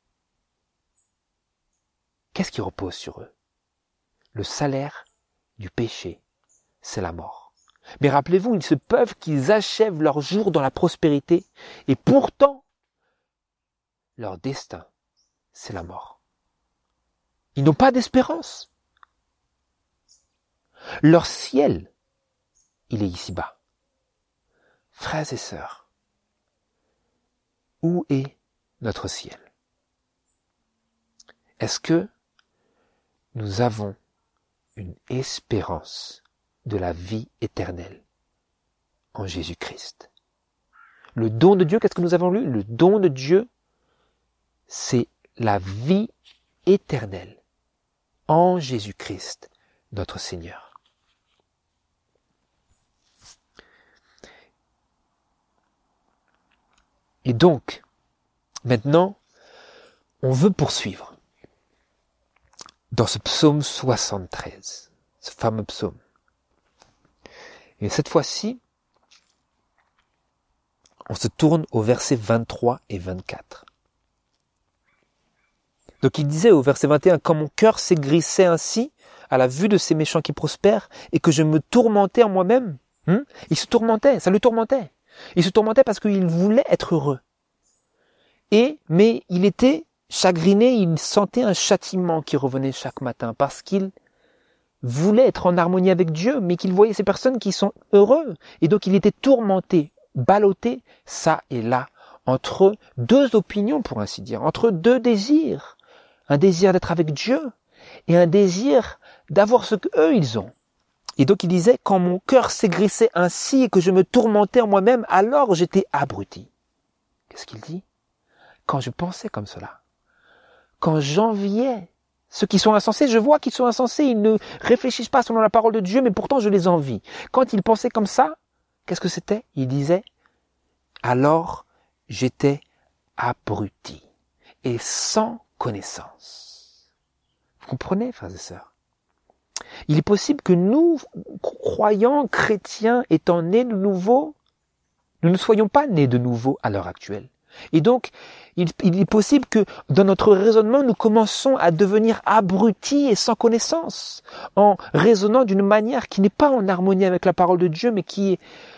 qu'est-ce qui repose sur eux? Le salaire du péché, c'est la mort. Mais rappelez-vous, il se peut qu'ils achèvent leur jour dans la prospérité, et pourtant, leur destin, c'est la mort. Ils n'ont pas d'espérance. Leur ciel, il est ici-bas. Frères et sœurs, où est notre ciel? Est-ce que nous avons une espérance de la vie éternelle en Jésus-Christ? Le don de Dieu, qu'est-ce que nous avons lu? Le don de Dieu, c'est la vie éternelle en Jésus-Christ, notre Seigneur. Et donc, maintenant, on veut poursuivre dans ce psaume soixante-treize, ce fameux psaume. Et cette fois-ci, on se tourne au verset vingt-trois et vingt-quatre. Donc il disait au verset vingt et un, « Quand mon cœur s'aigrissait ainsi à la vue de ces méchants qui prospèrent et que je me tourmentais en moi-même. Hein » Il se tourmentait, ça le tourmentait. Il se tourmentait parce qu'il voulait être heureux. Et, mais il était chagriné, il sentait un châtiment qui revenait chaque matin parce qu'il voulait être en harmonie avec Dieu, mais qu'il voyait ces personnes qui sont heureuses. Et donc il était tourmenté, ballotté, ça et là, entre deux opinions pour ainsi dire, entre deux désirs. Un désir d'être avec Dieu et un désir d'avoir ce qu'eux ils ont. Et donc il disait, quand mon cœur s'aigrissait ainsi et que je me tourmentais en moi-même, alors j'étais abruti. Qu'est-ce qu'il dit? Quand je pensais comme cela, quand j'enviais ceux qui sont insensés, je vois qu'ils sont insensés, ils ne réfléchissent pas selon la parole de Dieu, mais pourtant je les envie. Quand il pensait comme ça, qu'est-ce que c'était? Il disait, alors j'étais abruti et sans connaissance. Vous comprenez, frères et sœurs? Il est possible que nous, croyants, chrétiens, étant nés de nouveau, nous ne soyons pas nés de nouveau à l'heure actuelle. Et donc, il, il est possible que dans notre raisonnement, nous commençons à devenir abrutis et sans connaissance, en raisonnant d'une manière qui n'est pas en harmonie avec la parole de Dieu, mais qui est,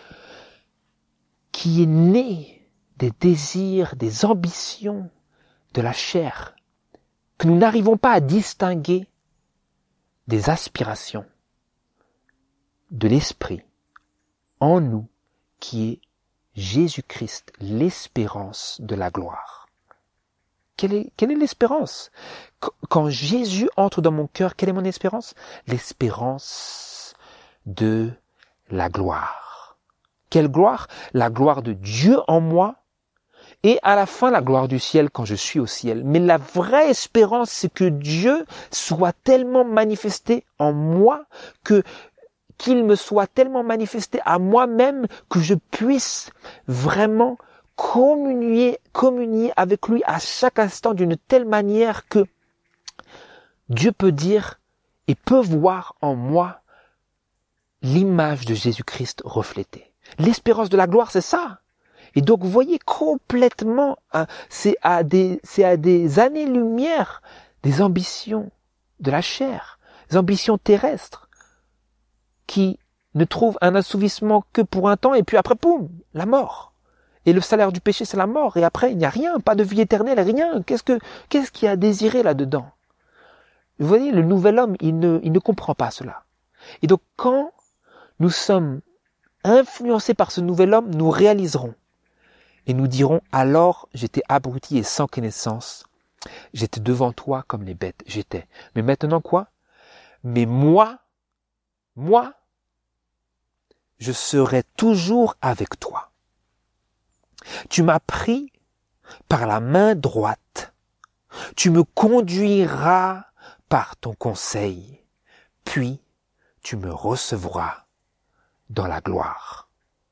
qui est née des désirs, des ambitions de la chair, que nous n'arrivons pas à distinguer des aspirations de l'esprit en nous, qui est Jésus-Christ, l'espérance de la gloire. Quelle est, quelle est l'espérance? Quand Jésus entre dans mon cœur, quelle est mon espérance? L'espérance de la gloire. Quelle gloire? La gloire de Dieu en moi et à la fin la gloire du ciel quand je suis au ciel. Mais la vraie espérance, c'est que Dieu soit tellement manifesté en moi, que qu'il me soit tellement manifesté à moi-même que je puisse vraiment communier, communier avec lui à chaque instant d'une telle manière que Dieu peut dire et peut voir en moi l'image de Jésus-Christ reflétée. L'espérance de la gloire, c'est ça. Et donc, vous voyez complètement, hein, c'est à des, c'est à des années-lumière des ambitions de la chair, des ambitions terrestres, qui ne trouvent un assouvissement que pour un temps, et puis après, poum, la mort. Et le salaire du péché, c'est la mort, et après, il n'y a rien, pas de vie éternelle, rien. Qu'est-ce que, qu'est-ce qu'il y a à désirer là-dedans? Vous voyez, le nouvel homme, il ne, il ne comprend pas cela. Et donc, quand nous sommes influencés par ce nouvel homme, nous réaliserons et nous dirons, alors j'étais abruti et sans connaissance, j'étais devant toi comme les bêtes, j'étais. Mais maintenant quoi? Mais moi, moi, je serai toujours avec toi. Tu m'as pris par la main droite, tu me conduiras par ton conseil, puis tu me recevras dans la gloire.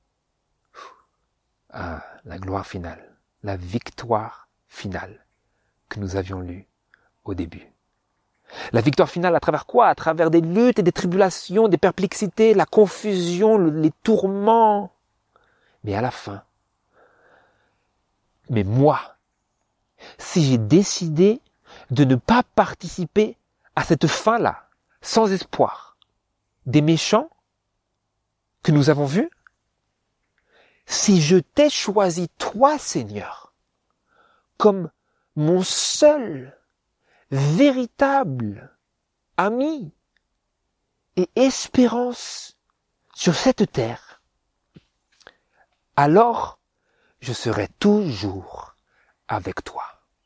Ah, la gloire finale, la victoire finale que nous avions lue au début. La victoire finale à travers quoi? À travers des luttes et des tribulations, des perplexités, la confusion, le, les tourments. Mais à la fin, mais moi, si j'ai décidé de ne pas participer à cette fin-là, sans espoir, des méchants que nous avons vus, si je t'ai choisi, toi, Seigneur, comme mon seul, véritable ami et espérance sur cette terre, alors je serai toujours avec toi.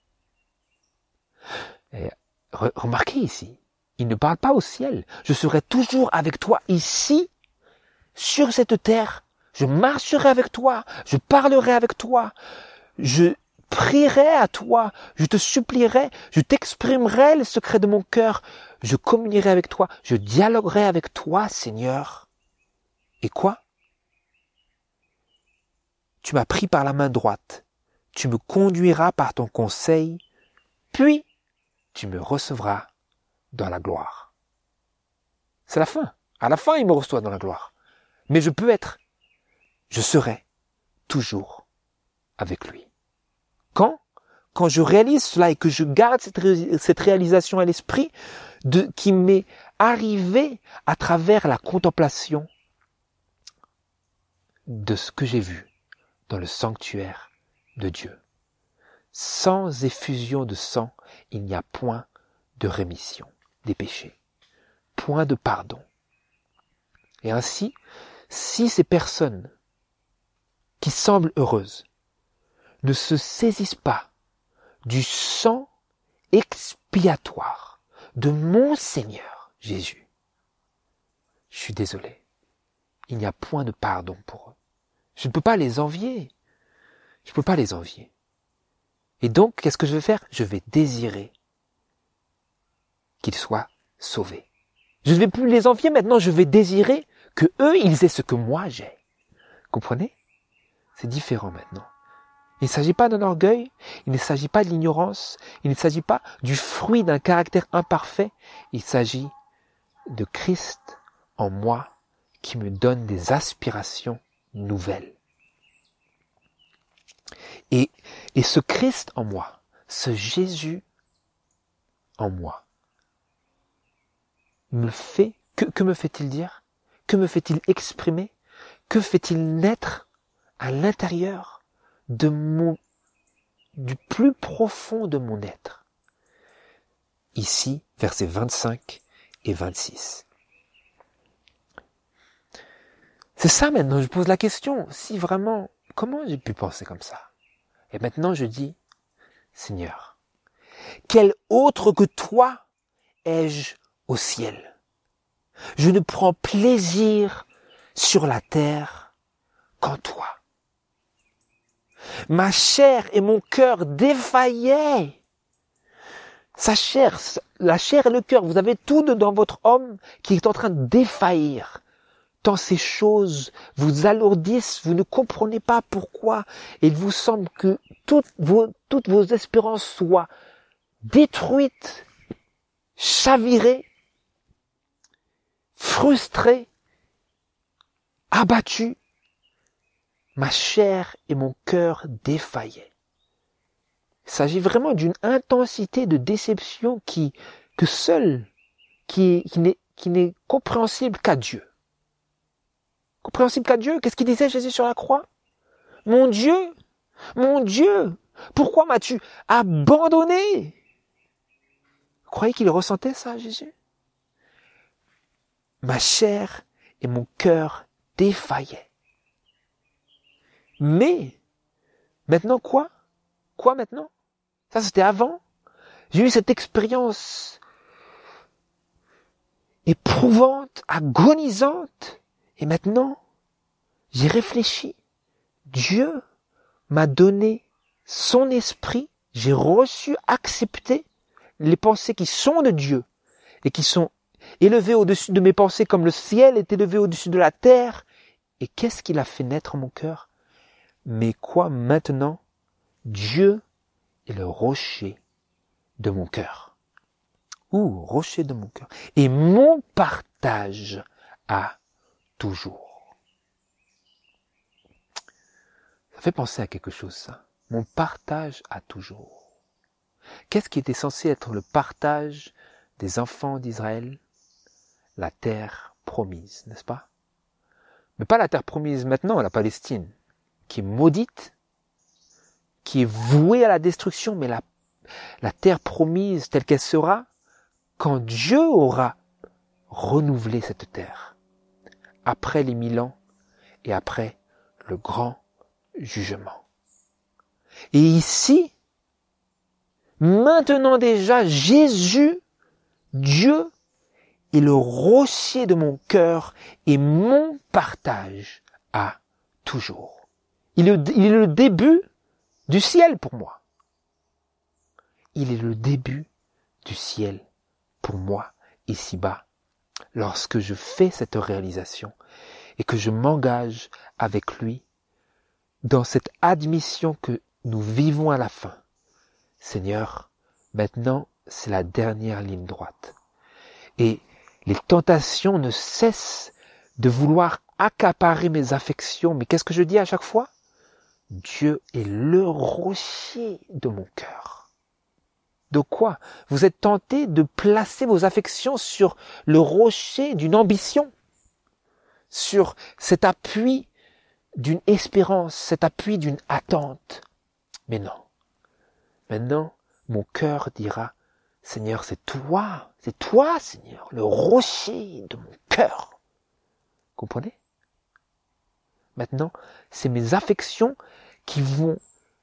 Et re- remarquez ici, il ne parle pas au ciel. Je serai toujours avec toi ici, sur cette terre. Je marcherai avec toi, je parlerai avec toi, je prierai à toi, je te supplierai, je t'exprimerai le secret de mon cœur, je communierai avec toi, je dialoguerai avec toi, Seigneur. Et quoi? Tu m'as pris par la main droite, tu me conduiras par ton conseil, puis tu me recevras dans la gloire. C'est la fin. À la fin, il me reçoit dans la gloire. Mais je peux être, je serai toujours avec lui. Quand? Quand je réalise cela et que je garde cette, ré- cette réalisation à l'esprit de, qui m'est arrivée à travers la contemplation de ce que j'ai vu dans le sanctuaire de Dieu. Sans effusion de sang, il n'y a point de rémission des péchés, point de pardon. Et ainsi, si ces personnes qui semblent heureuses ne se saisissent pas du sang expiatoire de mon Seigneur Jésus, je suis désolé, il n'y a point de pardon pour eux. Je ne peux pas les envier. Je ne peux pas les envier. Et donc, qu'est-ce que je vais faire? Je vais désirer qu'ils soient sauvés. Je ne vais plus les envier maintenant, je vais désirer que eux, ils aient ce que moi j'ai. Comprenez? C'est différent maintenant. Il ne s'agit pas d'un orgueil, il ne s'agit pas de l'ignorance, il ne s'agit pas du fruit d'un caractère imparfait, il s'agit de Christ en moi qui me donne des aspirations nouvelles. Et, et ce Christ en moi, ce Jésus en moi, me fait, que, que me fait-il dire? Que me fait-il exprimer? Que fait-il naître à l'intérieur de mon, du plus profond de mon être? Ici, versets vingt-cinq et vingt-six. C'est ça maintenant, je pose la question. Si vraiment, comment j'ai pu penser comme ça? Et maintenant je dis, Seigneur, quel autre que toi ai-je au ciel? Je ne prends plaisir sur la terre qu'en toi. Ma chair et mon cœur défaillaient. Sa chair, la chair et le cœur, vous avez tout dans votre homme qui est en train de défaillir. Tant ces choses vous alourdissent, vous ne comprenez pas pourquoi. Et il vous semble que toutes vos, toutes vos espérances soient détruites, chavirées, frustrées, abattues. Ma chair et mon cœur défaillaient. Il s'agit vraiment d'une intensité de déception qui, que seule, qui, qui n'est, qui n'est compréhensible qu'à Dieu. Compréhensible qu'à Dieu. Qu'est-ce qu'il disait Jésus sur la croix? Mon Dieu, mon Dieu, pourquoi m'as-tu abandonné? Vous croyez qu'il ressentait ça, Jésus? Ma chair et mon cœur défaillaient. Mais, maintenant quoi? Quoi maintenant? Ça, c'était avant. J'ai eu cette expérience éprouvante, agonisante. Et maintenant, j'ai réfléchi. Dieu m'a donné son esprit. J'ai reçu, accepté les pensées qui sont de Dieu et qui sont élevées au-dessus de mes pensées comme le ciel est élevé au-dessus de la terre. Et qu'est-ce qu'il a fait naître en mon cœur? Mais quoi maintenant? Dieu est le rocher de mon cœur. Ouh, rocher de mon cœur. Et mon partage à toujours. Ça fait penser à quelque chose, ça. Mon partage à toujours. Qu'est-ce qui était censé être le partage des enfants d'Israël? La terre promise, n'est-ce pas? Mais pas la terre promise maintenant, la Palestine, qui est maudite, qui est vouée à la destruction, mais la, la terre promise telle qu'elle sera, quand Dieu aura renouvelé cette terre, après les mille ans et après le grand jugement. Et ici, maintenant déjà, Jésus, Dieu, est le rocher de mon cœur et mon partage à toujours. Il est, il est le début du ciel pour moi. Il est le début du ciel pour moi ici-bas. Lorsque je fais cette réalisation et que je m'engage avec lui dans cette admission que nous vivons à la fin. Seigneur, maintenant c'est la dernière ligne droite. Et les tentations ne cessent de vouloir accaparer mes affections. Mais qu'est-ce que je dis à chaque fois? Dieu est le rocher de mon cœur. De quoi? Vous êtes tenté de placer vos affections sur le rocher d'une ambition, sur cet appui d'une espérance, cet appui d'une attente. Mais non. Maintenant, mon cœur dira, Seigneur, c'est toi, c'est toi, Seigneur, le rocher de mon cœur. Comprenez? Maintenant, c'est mes affections qui vont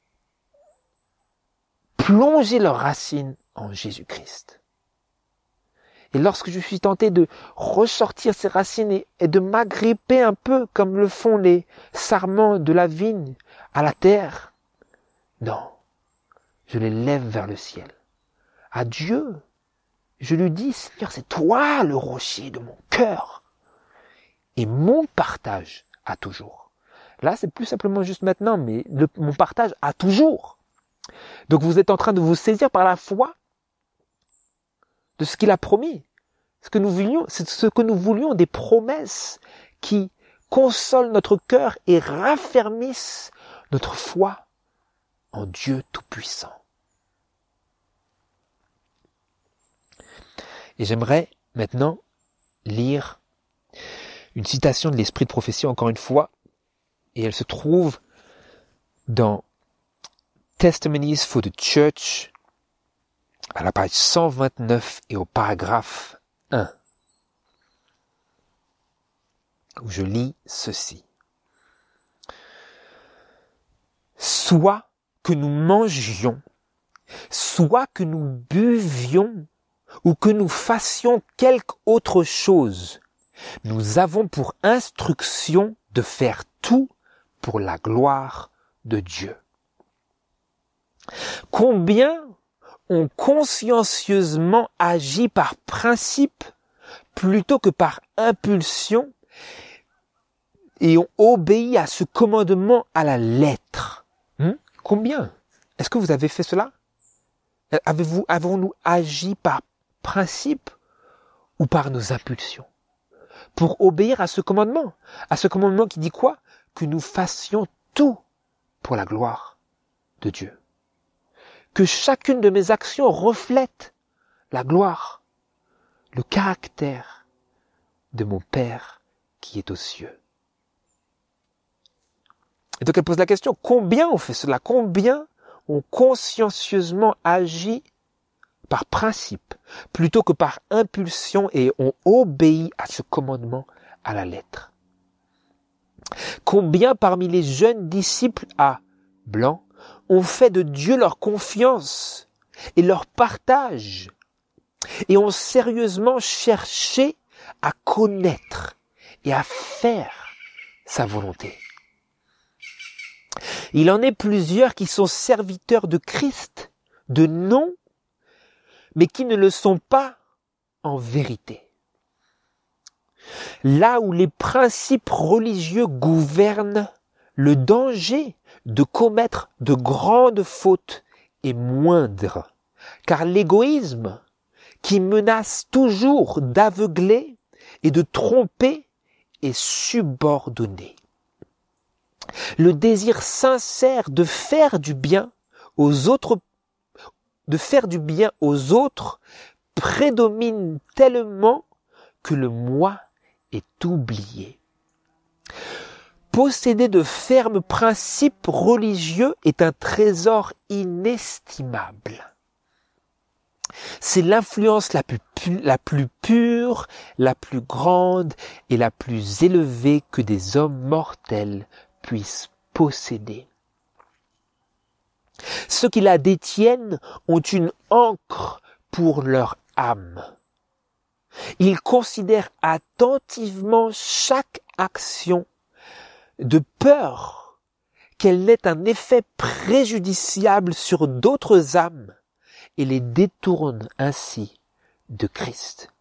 plonger leurs racines en Jésus-Christ. Et lorsque je suis tenté de ressortir ces racines et, et de m'agripper un peu comme le font les sarments de la vigne à la terre, non, je les lève vers le ciel. À Dieu, je lui dis, Seigneur, c'est toi le rocher de mon cœur et mon partage à toujours. Là, c'est plus simplement juste maintenant, mais le, mon partage à toujours. Donc vous êtes en train de vous saisir par la foi de ce qu'il a promis. Ce que nous voulions, c'est ce que nous voulions, des promesses qui consolent notre cœur et raffermissent notre foi en Dieu Tout-Puissant. Et j'aimerais maintenant lire une citation de l'Esprit de prophétie, encore une fois, et elle se trouve dans Testimonies for the Church, à la page cent vingt-neuf et au paragraphe un, où je lis ceci. Soit que nous mangions, soit que nous buvions, ou que nous fassions quelque autre chose, nous avons pour instruction de faire tout pour la gloire de Dieu. Combien ont consciencieusement agi par principe plutôt que par impulsion et ont obéi à ce commandement à la lettre. Hmm? Combien? Est-ce que vous avez fait cela? Avez-vous, avons-nous agi par principe ou par nos impulsions? Pour obéir à ce commandement. À ce commandement qui dit quoi? Que nous fassions tout pour la gloire de Dieu. Que chacune de mes actions reflète la gloire, le caractère de mon Père qui est aux cieux. Et donc elle pose la question, combien on fait cela? Combien ont consciencieusement agi par principe, plutôt que par impulsion et ont obéi à ce commandement à la lettre? Combien parmi les jeunes disciples à Blanc ont fait de Dieu leur confiance et leur partage et ont sérieusement cherché à connaître et à faire sa volonté? Il en est plusieurs qui sont serviteurs de Christ, de nom, mais qui ne le sont pas en vérité. Là où les principes religieux gouvernent, le danger de commettre de grandes fautes est moindre, car l'égoïsme, qui menace toujours d'aveugler et de tromper, est subordonné. Le désir sincère de faire du bien aux autres, de faire du bien aux autres prédomine tellement que le moi est oublié. Posséder de fermes principes religieux est un trésor inestimable. C'est l'influence la plus, pu- la plus pure, la plus grande et la plus élevée que des hommes mortels puissent posséder. Ceux qui la détiennent ont une ancre pour leur âme. Ils considèrent attentivement chaque action de peur qu'elle n'ait un effet préjudiciable sur d'autres âmes et les détournent ainsi de Christ.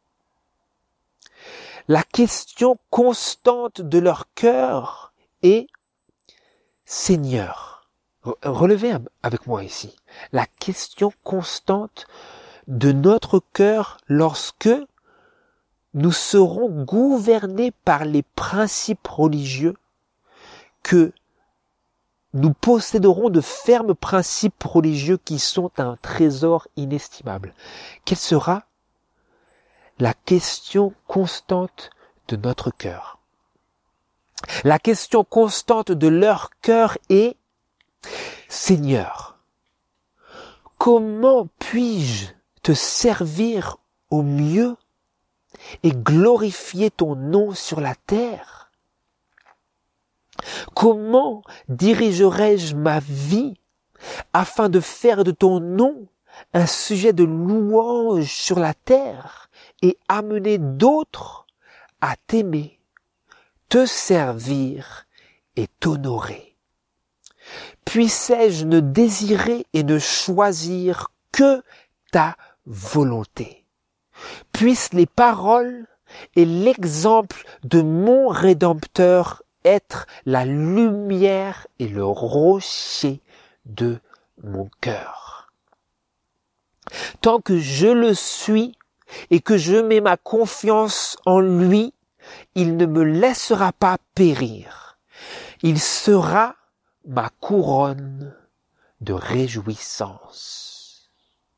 La question constante de leur cœur est Seigneur, relevez avec moi ici, la question constante de notre cœur lorsque nous serons gouvernés par les principes religieux, que nous posséderons de fermes principes religieux qui sont un trésor inestimable. Quelle sera la question constante de notre cœur? La question constante de leur cœur est « Seigneur, comment puis-je te servir au mieux et glorifier ton nom sur la terre? Comment dirigerai-je ma vie afin de faire de ton nom un sujet de louange sur la terre et amener d'autres à t'aimer, te servir et t'honorer? Puissais-je ne désirer et ne choisir que ta volonté? Puissent les paroles et l'exemple de mon Rédempteur être la lumière et le rocher de mon cœur. Tant que je le suis et que je mets ma confiance en lui, il ne me laissera pas périr. Il sera ma couronne de réjouissance.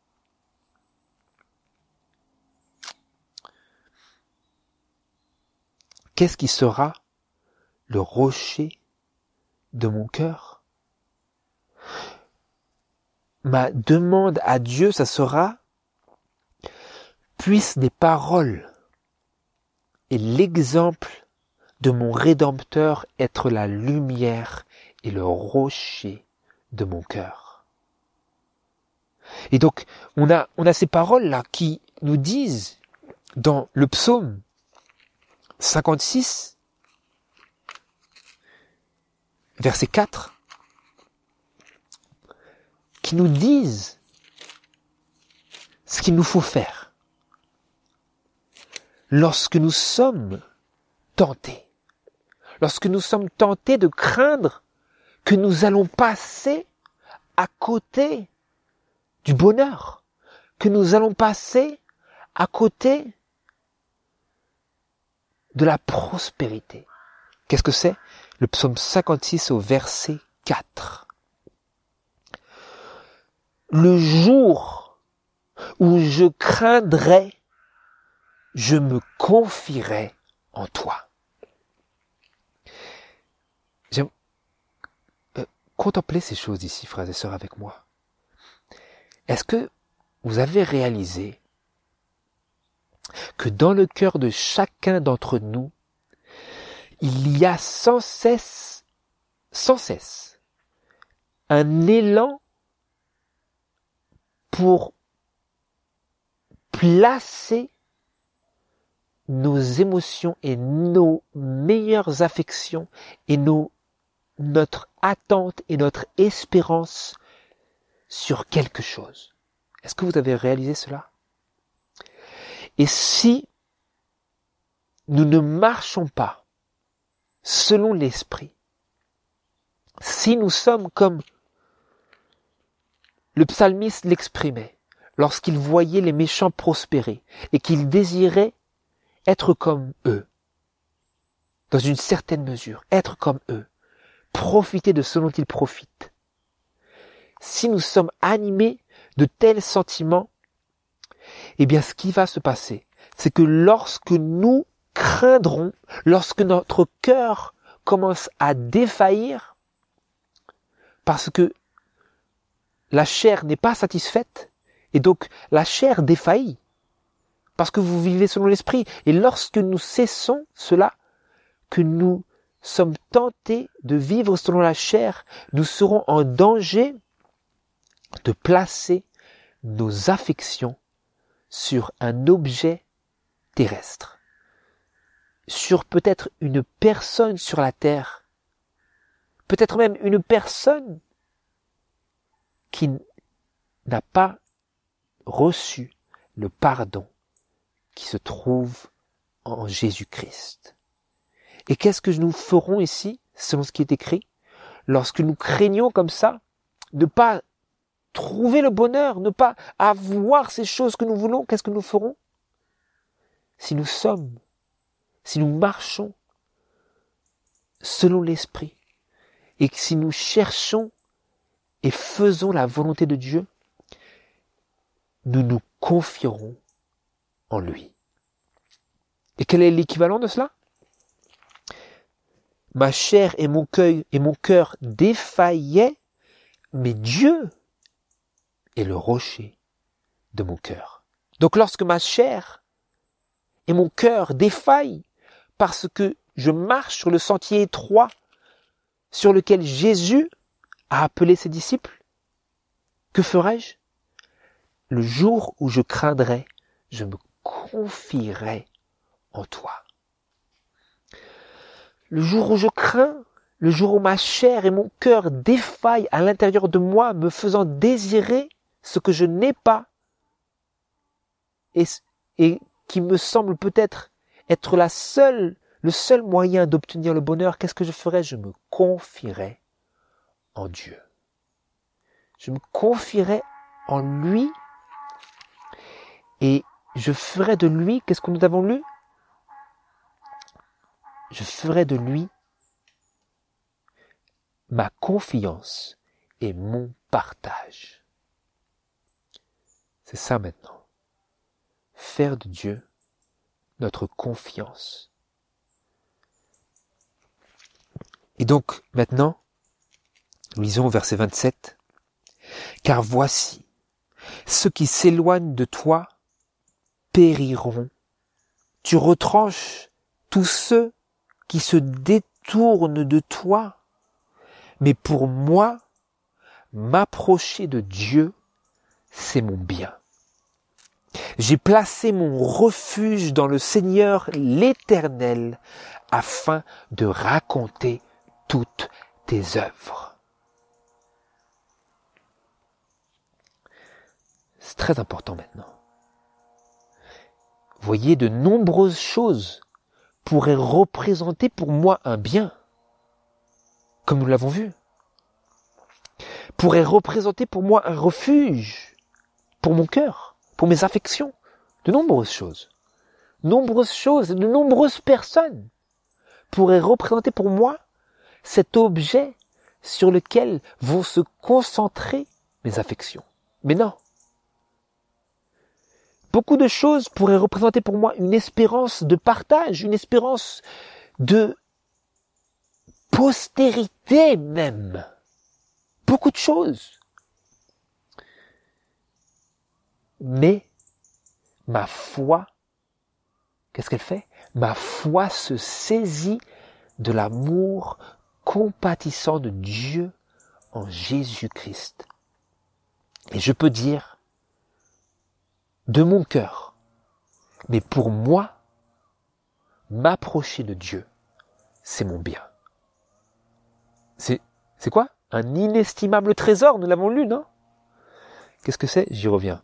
Qu'est-ce qui sera le rocher de mon cœur? Ma demande à Dieu, ça sera, puissent les paroles et l'exemple de mon Rédempteur être la lumière et le rocher de mon cœur. Et donc, on a, on a ces paroles-là qui nous disent, dans le psaume cinquante-six, verset quatre, qui nous disent ce qu'il nous faut faire lorsque nous sommes tentés, lorsque nous sommes tentés de craindre que nous allons passer à côté du bonheur, que nous allons passer à côté de la prospérité. Qu'est-ce que c'est? Le psaume cinquante-six au verset quatre. Le jour où je craindrai, je me confierai en toi. J'aime euh, contempler ces choses ici, frères et sœurs, avec moi. Est-ce que vous avez réalisé que dans le cœur de chacun d'entre nous, il y a sans cesse, sans cesse, un élan pour placer nos émotions et nos meilleures affections et nos, notre attente et notre espérance sur quelque chose. Est-ce que vous avez réalisé cela? Et si nous ne marchons pas selon l'esprit, si nous sommes comme le psalmiste l'exprimait lorsqu'il voyait les méchants prospérer et qu'il désirait être comme eux, dans une certaine mesure, être comme eux, profiter de ce dont ils profitent. Si nous sommes animés de tels sentiments, eh bien ce qui va se passer, c'est que lorsque nous craindrons, lorsque notre cœur commence à défaillir, parce que la chair n'est pas satisfaite, et donc la chair défaillit, parce que vous vivez selon l'esprit. Et lorsque nous cessons cela, que nous sommes tentés de vivre selon la chair, nous serons en danger de placer nos affections sur un objet terrestre, sur peut-être une personne sur la terre, peut-être même une personne qui n'a pas reçu le pardon qui se trouve en Jésus-Christ. Et qu'est-ce que nous ferons ici, selon ce qui est écrit, lorsque nous craignons comme ça, ne pas trouver le bonheur, ne pas avoir ces choses que nous voulons, qu'est-ce que nous ferons? Si nous sommes, si nous marchons selon l'esprit, et que si nous cherchons et faisons la volonté de Dieu, nous nous confierons en lui. Et quel est l'équivalent de cela? Ma chair et mon cœur, et mon cœur défaillaient, mais Dieu est le rocher de mon cœur. Donc lorsque ma chair et mon cœur défaillent parce que je marche sur le sentier étroit sur lequel Jésus a appelé ses disciples, que ferai-je? Le jour où je craindrai, je me confierai en toi. Le jour où je crains, le jour où ma chair et mon cœur défaillent à l'intérieur de moi, me faisant désirer ce que je n'ai pas, et, et qui me semble peut-être être la seule, le seul moyen d'obtenir le bonheur, qu'est-ce que je ferai? Je me confierai en Dieu. Je me confierai en lui, et je ferai de lui, qu'est-ce que nous avons lu? Je ferai de lui ma confiance et mon partage. C'est ça maintenant. Faire de Dieu notre confiance. Et donc, maintenant, nous lisons au verset vingt-sept. Car voici, ceux qui s'éloignent de toi périront. Tu retranches tous ceux qui se détournent de toi. Mais pour moi, m'approcher de Dieu, c'est mon bien. J'ai placé mon refuge dans le Seigneur l'Éternel, afin de raconter toutes tes œuvres. c'est très important maintenant. Voyez, de nombreuses choses pourraient représenter pour moi un bien, comme nous l'avons vu. Pourraient représenter pour moi un refuge, pour mon cœur, pour mes affections. De nombreuses choses. Nombreuses choses et de nombreuses personnes pourraient représenter pour moi cet objet sur lequel vont se concentrer mes affections. Mais non. Beaucoup de choses pourraient représenter pour moi une espérance de partage, une espérance de postérité même. Beaucoup de choses. Mais ma foi, qu'est-ce qu'elle fait? Ma foi se saisit de l'amour compatissant de Dieu en Jésus-Christ. Et je peux dire, de mon cœur, mais pour moi, m'approcher de Dieu, c'est mon bien. C'est, c'est quoi? Un inestimable trésor, nous l'avons lu, non? Qu'est-ce que c'est? J'y reviens.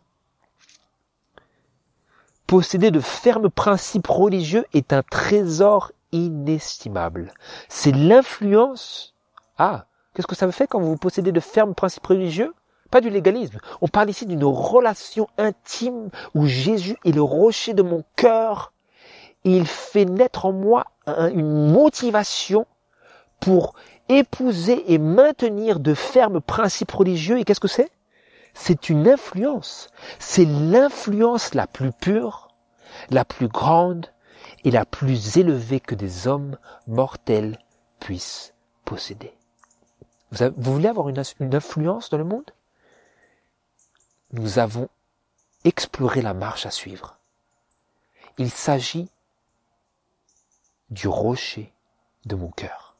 Posséder de fermes principes religieux est un trésor inestimable. C'est l'influence. Ah, qu'est-ce que ça me fait quand vous possédez de fermes principes religieux? Pas du légalisme. On parle ici d'une relation intime où Jésus est le rocher de mon cœur. Il fait naître en moi une motivation pour épouser et maintenir de fermes principes religieux. Et qu'est-ce que c'est? C'est une influence. C'est l'influence la plus pure, la plus grande et la plus élevée que des hommes mortels puissent posséder. Vous, avez, vous voulez avoir une, une influence dans le monde? Nous avons exploré la marche à suivre. Il s'agit du rocher de mon cœur.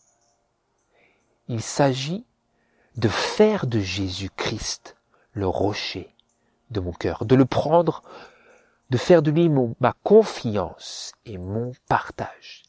Il s'agit de faire de Jésus-Christ le rocher de mon cœur, de le prendre, de faire de lui mon, ma confiance et mon partage.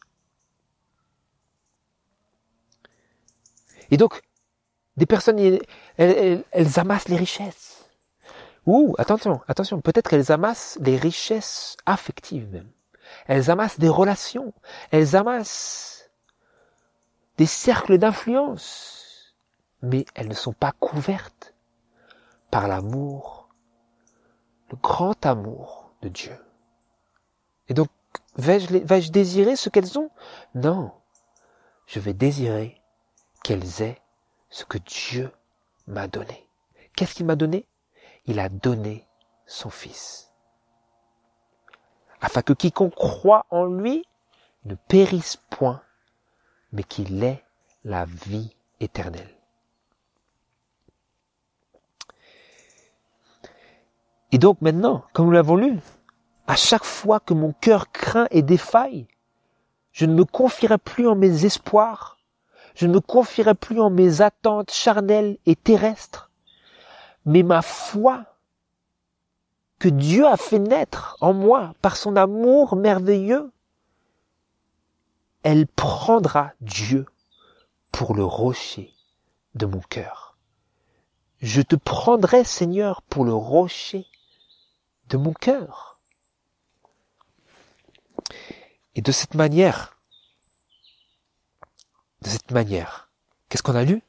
Et donc, des personnes, elles, elles, elles amassent les richesses. Ou, attention, attention, peut-être qu'elles amassent les richesses affectives même. Elles amassent des relations. Elles amassent des cercles d'influence. Mais elles ne sont pas couvertes par l'amour, le grand amour de Dieu. Et donc, vais-je, vais-je désirer ce qu'elles ont? Non, je vais désirer qu'elles aient ce que Dieu m'a donné. Qu'est-ce qu'il m'a donné? Il a donné son Fils, afin que quiconque croit en lui ne périsse point, mais qu'il ait la vie éternelle. Et donc maintenant, comme nous l'avons lu, à chaque fois que mon cœur craint et défaille, je ne me confierai plus en mes espoirs, je ne me confierai plus en mes attentes charnelles et terrestres, mais ma foi que Dieu a fait naître en moi par son amour merveilleux, elle prendra Dieu pour le rocher de mon cœur. Je te prendrai, Seigneur, pour le rocher de mon cœur. Et de cette manière, de cette manière, qu'est-ce qu'on a lu?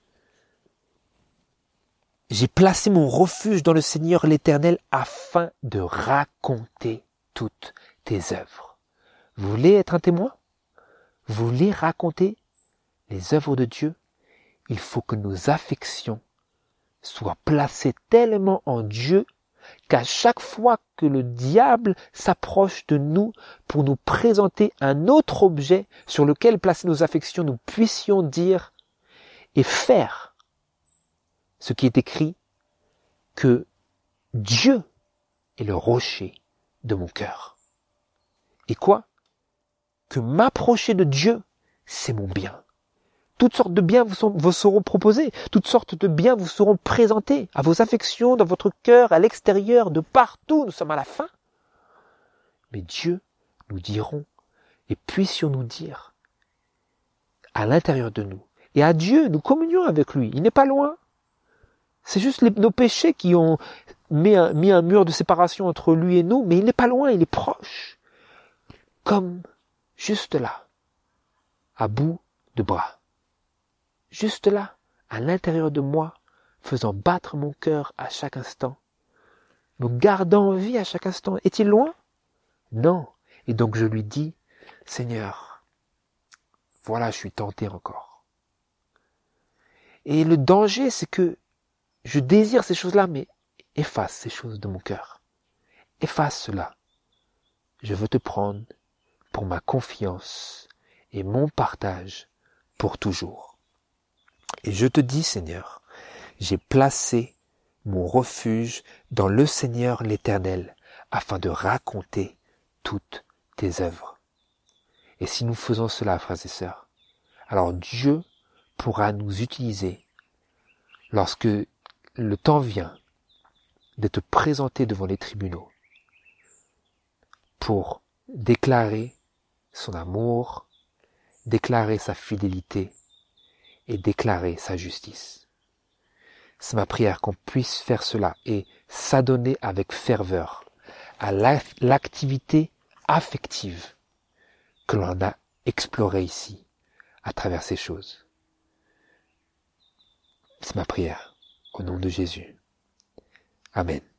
J'ai placé mon refuge dans le Seigneur l'Éternel afin de raconter toutes tes œuvres. Vous voulez être un témoin? Vous voulez raconter les œuvres de Dieu? Il faut que nos affections soient placées tellement en Dieu qu'à chaque fois que le diable s'approche de nous pour nous présenter un autre objet sur lequel placer nos affections, nous puissions dire et faire ce qui est écrit, que Dieu est le rocher de mon cœur. Et quoi? Que m'approcher de Dieu, c'est mon bien. Toutes sortes de biens vous, sont, vous seront proposés, toutes sortes de biens vous seront présentés à vos affections, dans votre cœur, à l'extérieur, de partout, nous sommes à la fin. Mais Dieu, nous dirons, et puissions-nous dire, à l'intérieur de nous, et à Dieu, nous communions avec lui, il n'est pas loin. C'est juste les, nos péchés qui ont mis un, mis un mur de séparation entre lui et nous, mais il n'est pas loin, il est proche. Comme juste là, à bout de bras. Juste là, à l'intérieur de moi, faisant battre mon cœur à chaque instant, me gardant en vie à chaque instant. Est-il loin? Non. Et donc je lui dis, Seigneur, voilà, je suis tenté encore. Et le danger, c'est que je désire ces choses-là, mais efface ces choses de mon cœur. Efface cela. Je veux te prendre pour ma confiance et mon partage pour toujours. Et je te dis, Seigneur, j'ai placé mon refuge dans le Seigneur l'Éternel, afin de raconter toutes tes œuvres. Et si nous faisons cela, frères et sœurs, alors Dieu pourra nous utiliser lorsque le temps vient de te présenter devant les tribunaux pour déclarer son amour, déclarer sa fidélité et déclarer sa justice. C'est ma prière qu'on puisse faire cela et s'adonner avec ferveur à l'activité affective que l'on a explorée ici à travers ces choses. C'est ma prière au nom de Jésus. Amen.